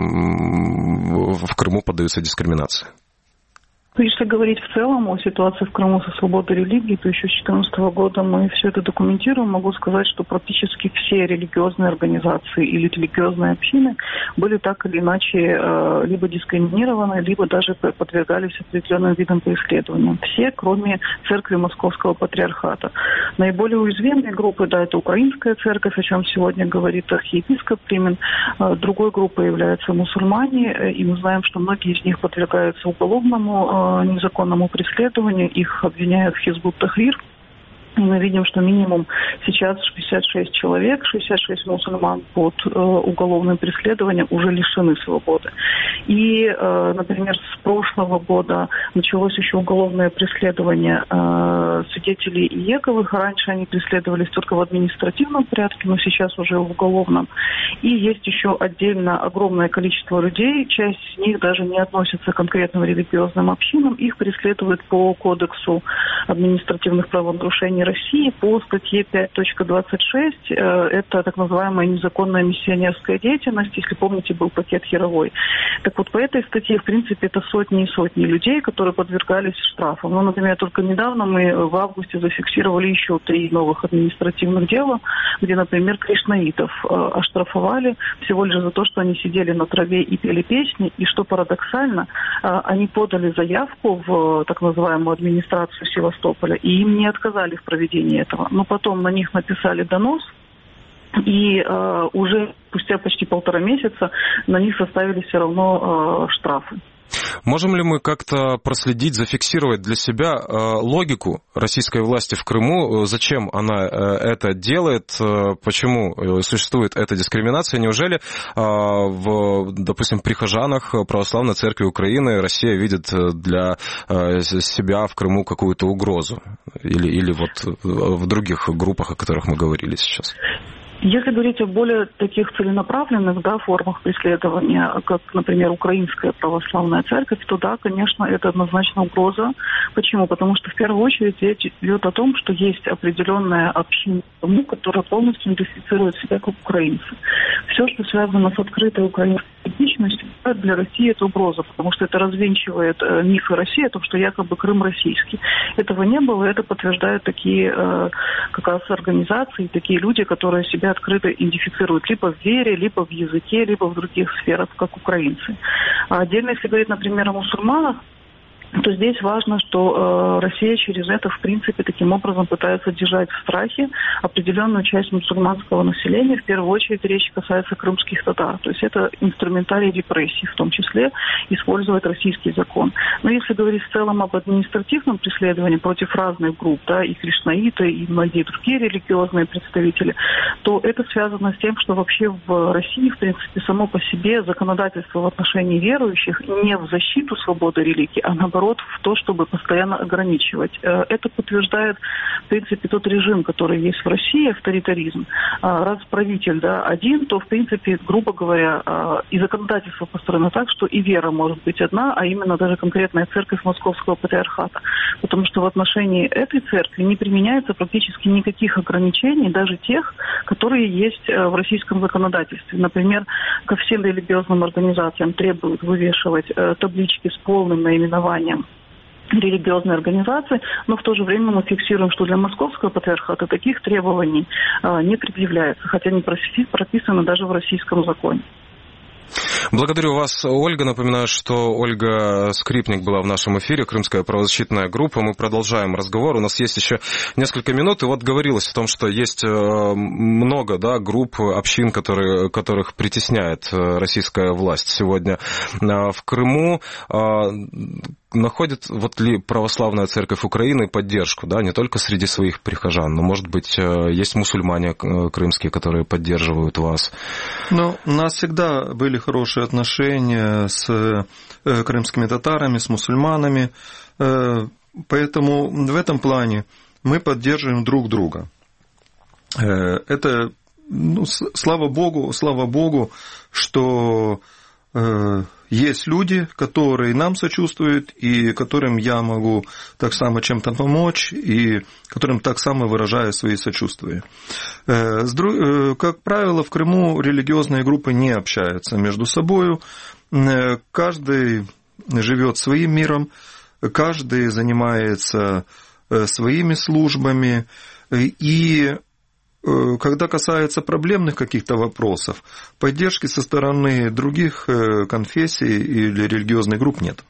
в Крыму поддаются дискриминации? Если говорить в целом о ситуации в Крыму со свободой религии, то еще с 2014 года мы все это документируем. Могу сказать, что практически все религиозные организации или религиозные общины были так или иначе либо дискриминированы, либо даже подвергались определенным видам преследования. Все, кроме церкви Московского Патриархата. Наиболее уязвимые группы, да, это Украинская Церковь, о чем сегодня говорит архиепископ Примен. Другой группой являются мусульмане, и мы знаем, что многие из них подвергаются уголовному незаконному преследованию, их обвиняют в Хизбут-Тахрир. И мы видим, что минимум сейчас 66 человек, 66 мусульман под уголовным преследованием уже лишены свободы. И, например, с прошлого года началось еще уголовное преследование свидетелей Иеговых. Раньше они преследовались только в административном порядке, но сейчас уже в уголовном. И есть еще отдельно огромное количество людей, часть из них даже не относится к конкретным религиозным общинам, их преследуют по Кодексу административных правонарушений России по статье 5.26. Это так называемая незаконная миссионерская деятельность. Если помните, был пакет Яровой. Так вот, по этой статье, в принципе, это сотни и сотни людей, которые подвергались штрафам. Ну, например, только недавно мы в августе зафиксировали еще 3 новых административных дела, где, например, кришнаитов оштрафовали всего лишь за то, что они сидели на траве и пели песни. И что парадоксально, они подали заявку в так называемую администрацию Севастополя, и им не отказали в проведении этого. Но потом на них написали донос, и уже спустя почти 1,5 месяца на них составили все равно штрафы. Можем ли мы как-то проследить, зафиксировать для себя логику российской власти в Крыму? Зачем она это делает? Почему существует эта дискриминация? Неужели в, допустим, прихожанах Православной Церкви Украины Россия видит для себя в Крыму какую-то угрозу? Или вот в других группах, о которых мы говорили сейчас? Если говорить о более таких целенаправленных, да, формах преследования, как, например, Украинская Православная Церковь, то да, конечно, это однозначно угроза. Почему? Потому что в первую очередь речь идет о том, что есть определенная община, которая полностью идентифицирует себя как украинцы. Все, что связано с открытой украинской этничностью, для России это угроза, потому что это развенчивает мифы России о том, что якобы Крым российский. Этого не было, и это подтверждают такие как раз организации, такие люди, которые себя открыто идентифицируют либо в вере, либо в языке, либо в других сферах, как украинцы. А отдельно, если говорить, например, о мусульманах, то здесь важно, что Россия через это, в принципе, таким образом пытается держать в страхе определенную часть мусульманского населения. В первую очередь речь касается крымских татар. То есть это инструментарий репрессий, в том числе использовать российский закон. Но если говорить в целом об административном преследовании против разных групп, да, и кришнаиты, и многие другие религиозные представители, то это связано с тем, что вообще в России, в принципе, само по себе законодательство в отношении верующих не в защиту свободы религии, а наоборот в то, чтобы постоянно ограничивать. Это подтверждает, в принципе, тот режим, который есть в России, авторитаризм. Раз правитель, да, один, то, в принципе, грубо говоря, и законодательство построено так, что и вера может быть одна, а именно даже конкретная церковь Московского патриархата. Потому что в отношении этой церкви не применяется практически никаких ограничений, даже тех, которые есть в российском законодательстве. Например, ко всем религиозным организациям требуют вывешивать таблички с полным наименованием религиозной организации, но в то же время мы фиксируем, что для Московского патриархата таких требований не предъявляется, хотя они прописаны даже в российском законе. Благодарю вас, Ольга. Напоминаю, что Ольга Скрипник была в нашем эфире, Крымская правозащитная группа. Мы продолжаем разговор. У нас есть еще несколько минут. И вот говорилось о том, что есть много, да, групп, общин, которых притесняет российская власть сегодня в Крыму. Находит вот ли православная церковь Украины поддержку, да, не только среди своих прихожан, но, может быть, есть мусульмане крымские, которые поддерживают вас? Ну, у нас всегда были хорошие отношения с крымскими татарами, с мусульманами, поэтому в этом плане мы поддерживаем друг друга. Это, ну, слава Богу, что есть люди, которые нам сочувствуют, и которым я могу так само чем-то помочь, и которым так само выражаю свои сочувствия. Как правило, в Крыму религиозные группы не общаются между собой. Каждый живет своим миром, каждый занимается своими службами, и когда касается проблемных каких-то вопросов, поддержки со стороны других конфессий или религиозных групп нет.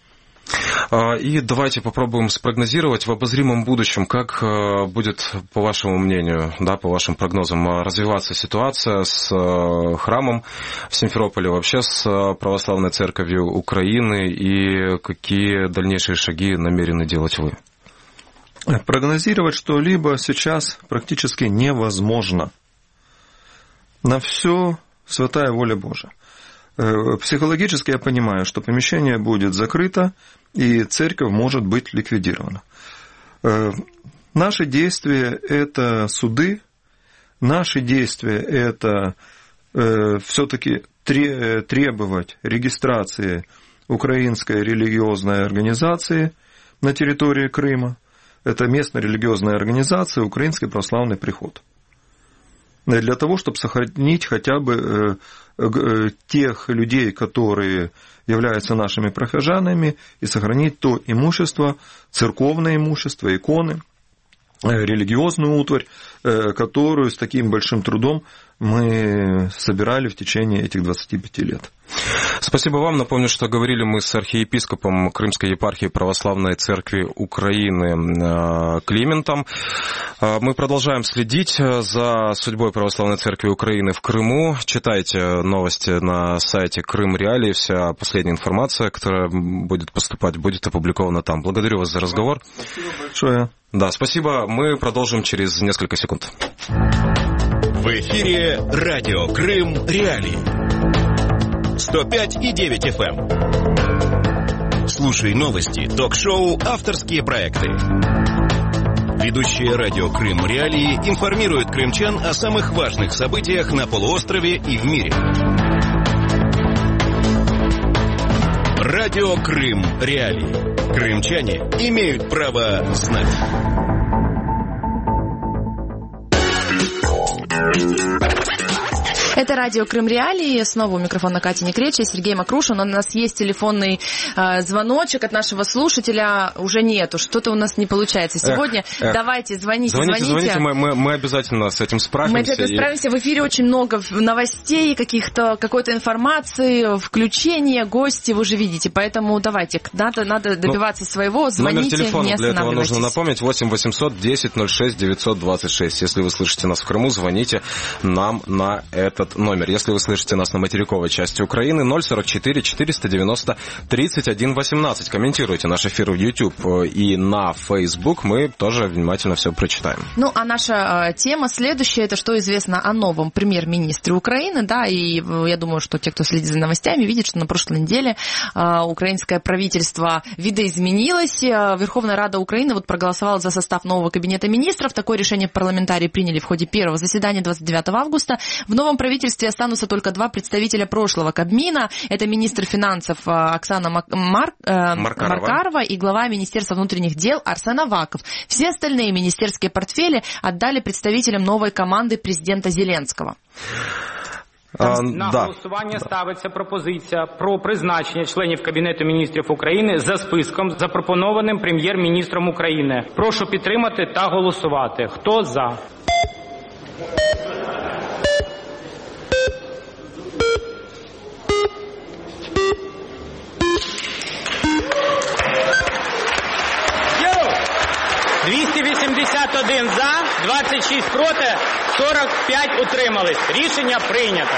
И давайте попробуем спрогнозировать в обозримом будущем, как будет, по вашему мнению, да, по вашим прогнозам, развиваться ситуация с храмом в Симферополе, вообще с Православной Церковью Украины, и какие дальнейшие шаги намерены делать вы? Прогнозировать что-либо сейчас практически невозможно. На все святая воля Божия. Психологически я понимаю, что помещение будет закрыто, и церковь может быть ликвидирована. Наши действия – это суды, наши действия – это все-таки требовать регистрации украинской религиозной организации на территории Крыма. Это местная религиозная организация «Украинский православный приход». Для того, чтобы сохранить хотя бы тех людей, которые являются нашими прихожанами, и сохранить то имущество, церковное имущество, иконы, религиозную утварь, которую с таким большим трудом мы собирали в течение этих 25 лет. Спасибо вам. Напомню, что говорили мы с архиепископом Крымской епархии Православной Церкви Украины Климентом. Мы продолжаем следить за судьбой Православной Церкви Украины в Крыму. Читайте новости на сайте Крым Реалии. Вся последняя информация, которая будет поступать, будет опубликована там. Благодарю вас за разговор. Спасибо большое. Да, спасибо. Мы продолжим через несколько секунд. В эфире радио Крым Реалии. 105,9 FM. Слушай новости, ток-шоу, авторские проекты. Ведущие радио Крым Реалии информируют крымчан о самых важных событиях на полуострове и в мире. Радио Крым Реалии. Крымчане имеют право знать. Это радио Крым Реалии. Снова у микрофона Катя Некреча, Сергей Макрушин. У нас есть телефонный звоночек от нашего слушателя. Уже нету. Что-то у нас не получается сегодня. Давайте, звоните. Мы обязательно с этим справимся. Мы обязательно справимся. В эфире очень много новостей, какой-то информации, включения, гости, вы же видите. Поэтому давайте, надо добиваться своего. Звоните, номер телефона не для этого останавливайтесь. нужно напомнить. 8 800 10 06 926. Если вы слышите нас в Крыму, звоните нам на этот номер. Если вы слышите нас на материковой части Украины, 044 490 31 18. Комментируйте наш эфир в YouTube и на Facebook. Мы тоже внимательно все прочитаем. Ну, а наша тема следующая, это что известно о новом премьер-министре Украины, да, и я думаю, что те, кто следит за новостями, видят, что на прошлой неделе украинское правительство видоизменилось. Верховная Рада Украины проголосовала за состав нового кабинета министров. Такое решение парламентарии приняли в ходе первого заседания 29 августа. В новом правительстве останутся только два представителя прошлого Кабмина. Это министр финансов Оксана Маркарова и глава Министерства внутренних дел Арсен Аваков. Все остальные министерские портфели отдали представителям новой команды президента Зеленского. На голосування ставиться пропозиція про призначення членів Кабінету міністрів України за списком, запропонованим прем'єр-міністром України. Прошу підтримати та голосувати. Хто за? «281 за, 26 проти, 45 утримались. Рішення прийнято».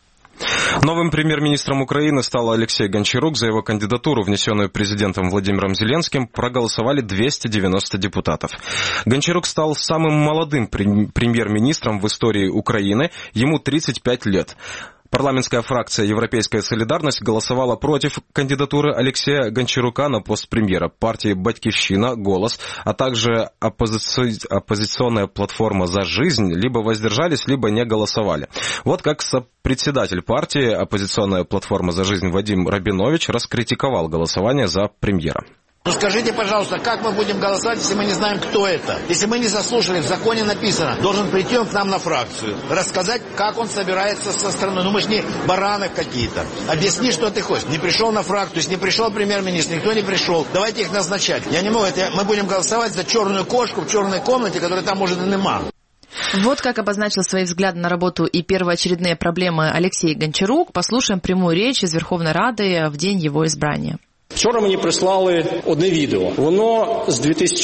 Новым премьер-министром Украины стал Алексей Гончарук. За его кандидатуру, внесенную президентом Владимиром Зеленским, проголосовали 290 депутатов. Гончарук стал самым молодым премьер-министром в истории Украины. Ему 35 лет. Парламентская фракция «Европейская солидарность» голосовала против кандидатуры Алексея Гончарука на пост премьера. Партии «Батькивщина», «Голос», а также оппозиционная платформа «За жизнь» либо воздержались, либо не голосовали. Вот как сопредседатель партии «Оппозиционная платформа «За жизнь» Вадим Рабинович раскритиковал голосование за премьера. Ну скажите, пожалуйста, как мы будем голосовать, если мы не знаем, кто это? Если мы не заслушали, в законе написано, должен прийти он к нам на фракцию, рассказать, как он собирается со страной. Ну мы же не бараны какие-то. Объясни, что ты хочешь. Не пришел на фракцию, то есть не пришел премьер-министр, никто не пришел. Давайте их назначать. Я не могу, мы будем голосовать за черную кошку в черной комнате, которой там может и нема. Вот как обозначил свои взгляды на работу и первоочередные проблемы Алексей Гончарук. Послушаем прямую речь из Верховной Рады в день его избрания. Вчора мені прислали одне відео. Воно з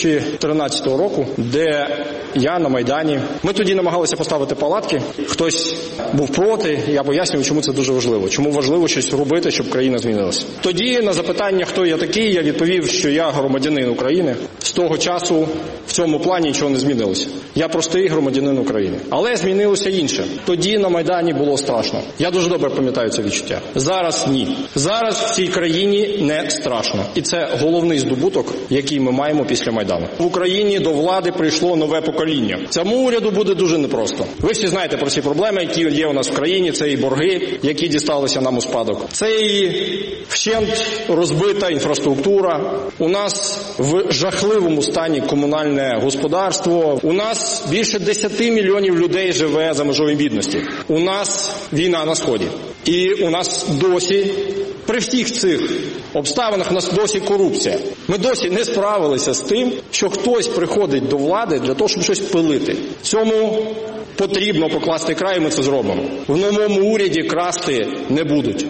2013 року, де я на Майдані. Ми тоді намагалися поставити палатки. Хтось був проти, я пояснював, чому це дуже важливо. Чому важливо щось робити, щоб країна змінилася. Тоді на запитання, хто я такий, я відповів, що я громадянин України. З того часу в цьому плані нічого не змінилося. Я простий громадянин України. Але змінилося інше. Тоді на Майдані було страшно. Я дуже добре пам'ятаю це відчуття. Зараз ні. Зараз в цій країні не страшно. І це головний здобуток, який ми маємо після Майдану. В Україні до влади прийшло нове покоління. Цьому уряду буде дуже непросто. Ви всі знаєте про ці проблеми, які є у нас в країні. Це і борги, які дісталися нам у спадок. Це і вщент розбита інфраструктура. У нас в жахливому стані комунальне господарство. У нас більше 10 мільйонів людей живе за межою бідності. У нас війна на Сході. І у нас досі, при всіх цих обставинах, у нас досі корупція. Ми досі не справилися з тим, що хтось приходить до влади для того, щоб щось пилити. Цьому потрібно покласти край, і ми це зробимо. В новому уряді красти не будуть.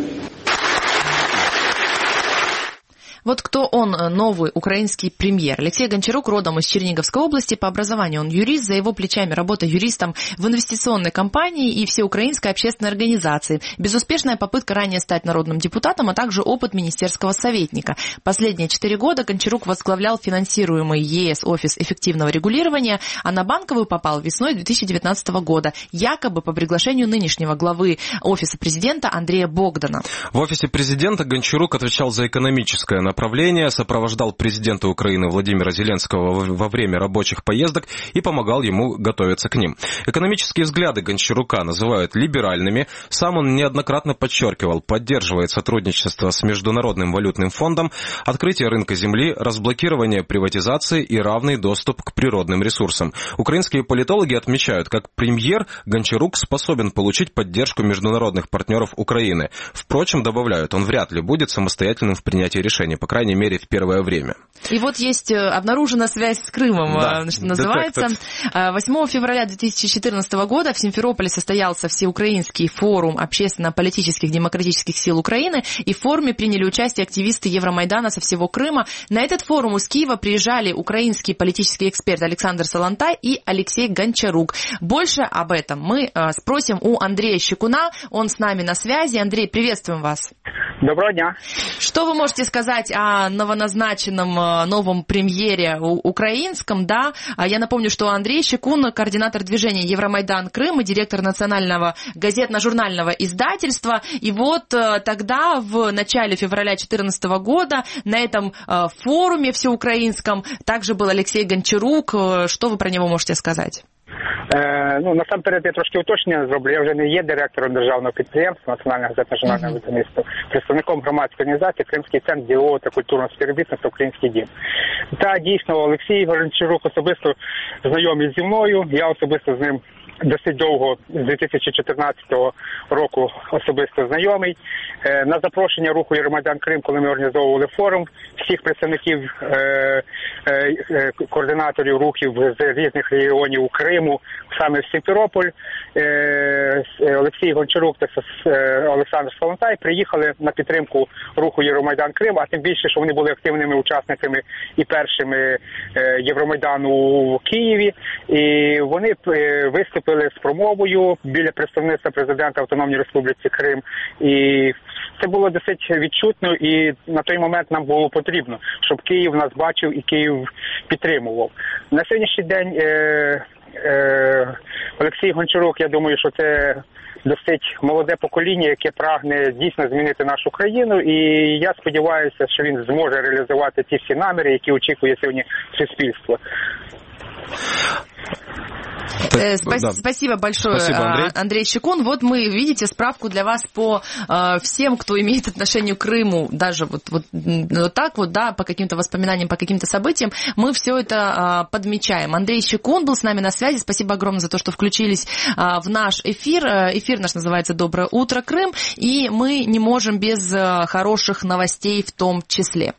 Вот кто он, новый украинский премьер. Алексей Гончарук родом из Черниговской области. По образованию он юрист. За его плечами работа юристом в инвестиционной компании и всеукраинской общественной организации. Безуспешная попытка ранее стать народным депутатом, а также опыт министерского советника. Последние 4 года Гончарук возглавлял финансируемый ЕС офис эффективного регулирования, а на Банковую попал весной 2019 года, якобы по приглашению нынешнего главы офиса президента Андрея Богдана. В офисе президента Гончарук отвечал за экономическое направления, сопровождал президента Украины Владимира Зеленского во время рабочих поездок и помогал ему готовиться к ним. Экономические взгляды Гончарука называют либеральными. Сам он неоднократно подчеркивал, поддерживает сотрудничество с Международным валютным фондом, открытие рынка земли, разблокирование приватизации и равный доступ к природным ресурсам. Украинские политологи отмечают, как премьер Гончарук способен получить поддержку международных партнеров Украины. Впрочем, добавляют, он вряд ли будет самостоятельным в принятии решений, по крайней мере, в первое время. И вот есть обнаружена связь с Крымом, да, что называется. 8 февраля 2014 года в Симферополе состоялся Всеукраинский форум общественно-политических демократических сил Украины, и в форуме приняли участие активисты Евромайдана со всего Крыма. На этот форум из Киева приезжали украинский политический эксперт Александр Солонтай и Алексей Гончарук. Больше об этом мы спросим у Андрея Щекуна, он с нами на связи. Андрей, приветствуем вас. Доброго дня. Что вы можете сказать о новоназначенном новом премьере украинском? Да? Я напомню, что Андрей Щекун, координатор движения Евромайдан Крым и директор национального газетно-журнального издательства. И вот тогда, в начале февраля 2014 года, на этом форуме всеукраинском также был Алексей Гончарук. Что ви про нього можете сказати? Насамперед я трошки уточнення зроблю. Я вже не є директором державного підприємства Національне газетно-журнальне видавництво, представником громадської організації Кримський центр діалогу та культурного співробітництва «Український дім». Та дійсно Олексій Гончарук особисто знайомий зі мною. Я особисто з ним досить довго, з 2014 року особисто знайомий. На запрошення руху Євромайдан Крим, коли ми організовували форум, всіх представників, координаторів рухів з різних регіонів Криму, саме в Сімферополь, Олексій Гончарук та Олександр Солонтай приїхали на підтримку руху Євромайдан Крим, а тим більше, що вони були активними учасниками і першими Євромайдану у Києві. І вони виступили з промовою біля представництва президента Автономної Республіки Крим. І це було досить відчутно, і на той момент нам було потрібно, щоб Київ нас бачив і Київ підтримував. На сьогоднішній день Олексій Гончарук, я думаю, що це досить молоде покоління, яке прагне дійсно змінити нашу країну, і я сподіваюся, що він зможе реалізувати ті всі наміри, які очікує сьогодні суспільство. Спасибо большое, Андрей Щекун. Вот мы, видите, справку для вас по всем, кто имеет отношение к Крыму, даже вот так вот, да, по каким-то воспоминаниям, по каким-то событиям, мы все это подмечаем. Андрей Щекун был с нами на связи. Спасибо огромное за то, что включились в наш эфир. Эфир наш называется «Доброе утро, Крым», и мы не можем без хороших новостей в том числе.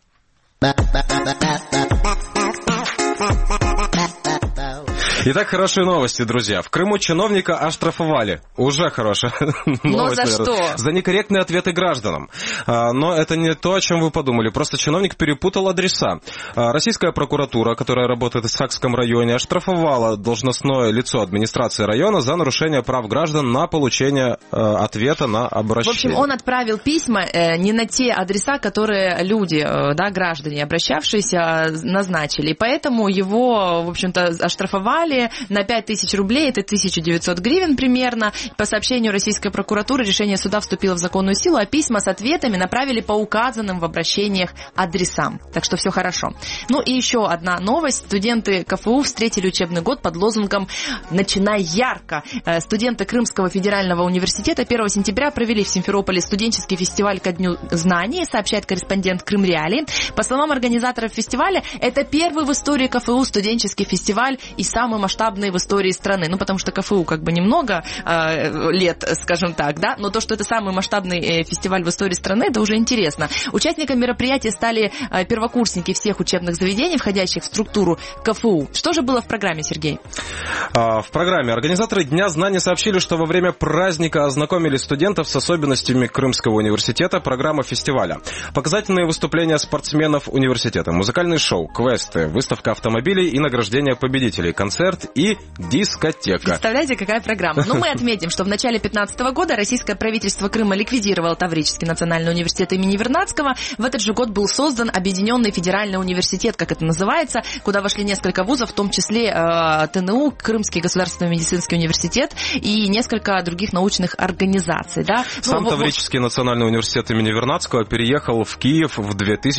Итак, хорошие новости, друзья. В Крыму чиновника оштрафовали. Уже хорошая новость. Но за что? За некорректные ответы гражданам. Но это не то, о чем вы подумали. Просто чиновник перепутал адреса. Российская прокуратура, которая работает в Исаакском районе, оштрафовала должностное лицо администрации района за нарушение прав граждан на получение ответа на обращение. В общем, он отправил письма не на те адреса, которые люди, да, граждане, обращавшиеся, назначили. Поэтому его, в общем-то, оштрафовали на 5000 рублей, это 1900 гривен примерно. По сообщению российской прокуратуры решение суда вступило в законную силу, а письма с ответами направили по указанным в обращениях адресам. Так что все хорошо. Ну и еще одна новость. Студенты КФУ встретили учебный год под лозунгом «Начинай ярко». Студенты Крымского федерального университета 1 сентября провели в Симферополе студенческий фестиваль ко Дню знаний, сообщает корреспондент Крым Реалии. По словам организаторов фестиваля, это первый в истории КФУ студенческий фестиваль и самый масштабные в истории страны. Ну, потому что КФУ как бы немного лет, скажем так, да, но то, что это самый масштабный фестиваль в истории страны, это уже интересно. Участниками мероприятия стали первокурсники всех учебных заведений, входящих в структуру КФУ. Что же было в программе, Сергей? В программе организаторы Дня знаний сообщили, что во время праздника ознакомили студентов с особенностями Крымского университета, программа фестиваля. Показательные выступления спортсменов университета, музыкальные шоу, квесты, выставка автомобилей и награждение победителей, концерты концерт и дискотека. Представляете, какая программа? Ну, мы отметим, что в начале 2015 года российское правительство Крыма ликвидировало Таврический национальный университет имени Вернадского. В этот же год был создан Объединенный федеральный университет, как это называется, куда вошли несколько вузов, в том числе ТНУ, Крымский государственный медицинский университет и несколько других научных организаций. Да? Сам Таврический национальный университет имени Вернадского переехал в Киев в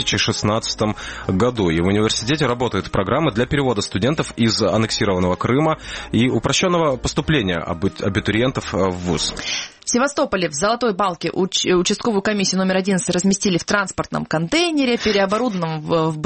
2016 году. И в университете работают программы для перевода студентов из аннексированного Крыма и упрощенного поступления абитуриентов в вуз. В Севастополе в Золотой Балке участковую комиссию номер 11 разместили в транспортном контейнере, переоборудованном в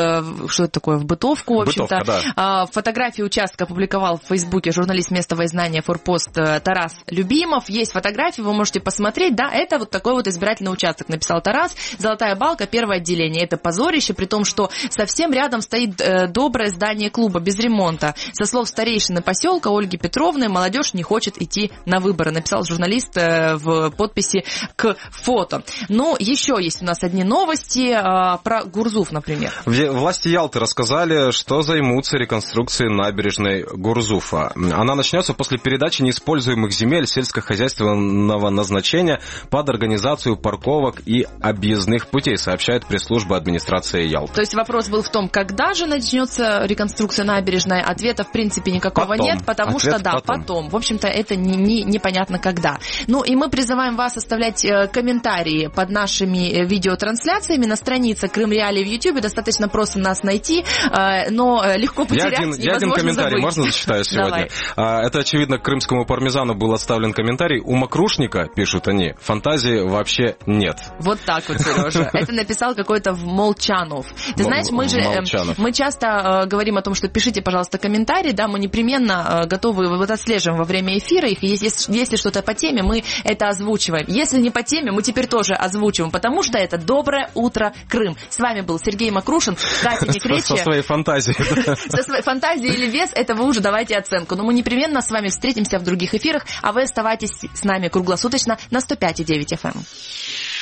бытовку, в общем-то. Бытовка, да. Фотографии участка опубликовал в Фейсбуке журналист местного издания «Форпост» Тарас Любимов. Есть фотографии, вы можете посмотреть. Да, это вот такой вот избирательный участок, написал Тарас. Золотая Балка, первое отделение. Это позорище, при том, что совсем рядом стоит доброе здание клуба без ремонта. Со слов старейшины поселка Ольги Петровны, молодежь не хочет идти на выборы, написал журналист в подписи к фото. Ну, еще есть у нас одни новости про Гурзуф, например. Власти Ялты рассказали, что займутся реконструкцией набережной Гурзуфа. Она начнется после передачи неиспользуемых земель сельскохозяйственного назначения под организацию парковок и объездных путей, сообщает пресс-служба администрации Ялты. То есть вопрос был в том, когда же начнется реконструкция набережной. Ответа, в принципе, никакого нет, потому что, да, потом. В общем-то, это непонятно когда. Ну и мы призываем вас оставлять комментарии под нашими видеотрансляциями на странице Крым Реалии в YouTube. Достаточно просто нас найти, но легко потерять. Я один комментарий, забыть. Можно зачитаю сегодня? Это, очевидно, к крымскому пармезану был оставлен комментарий. У Макрушника, пишут они, фантазии вообще нет. Вот так вот, Сережа. Это написал какой-то Молчанов. Ты знаешь, мы часто говорим о том, что пишите, пожалуйста, комментарии, да, мы непременно готовы, вот отслеживаем во время эфира их, и если что-то по теме, мы это озвучиваем. Если не по теме, мы теперь тоже озвучиваем, потому что это «Доброе утро, Крым». С вами был Сергей Макрушин, Катя Некречья. Со своей фантазией. Со своей фантазией или вес, это вы уже давайте оценку. Но мы непременно с вами встретимся в других эфирах, а вы оставайтесь с нами круглосуточно на 105,9 FM.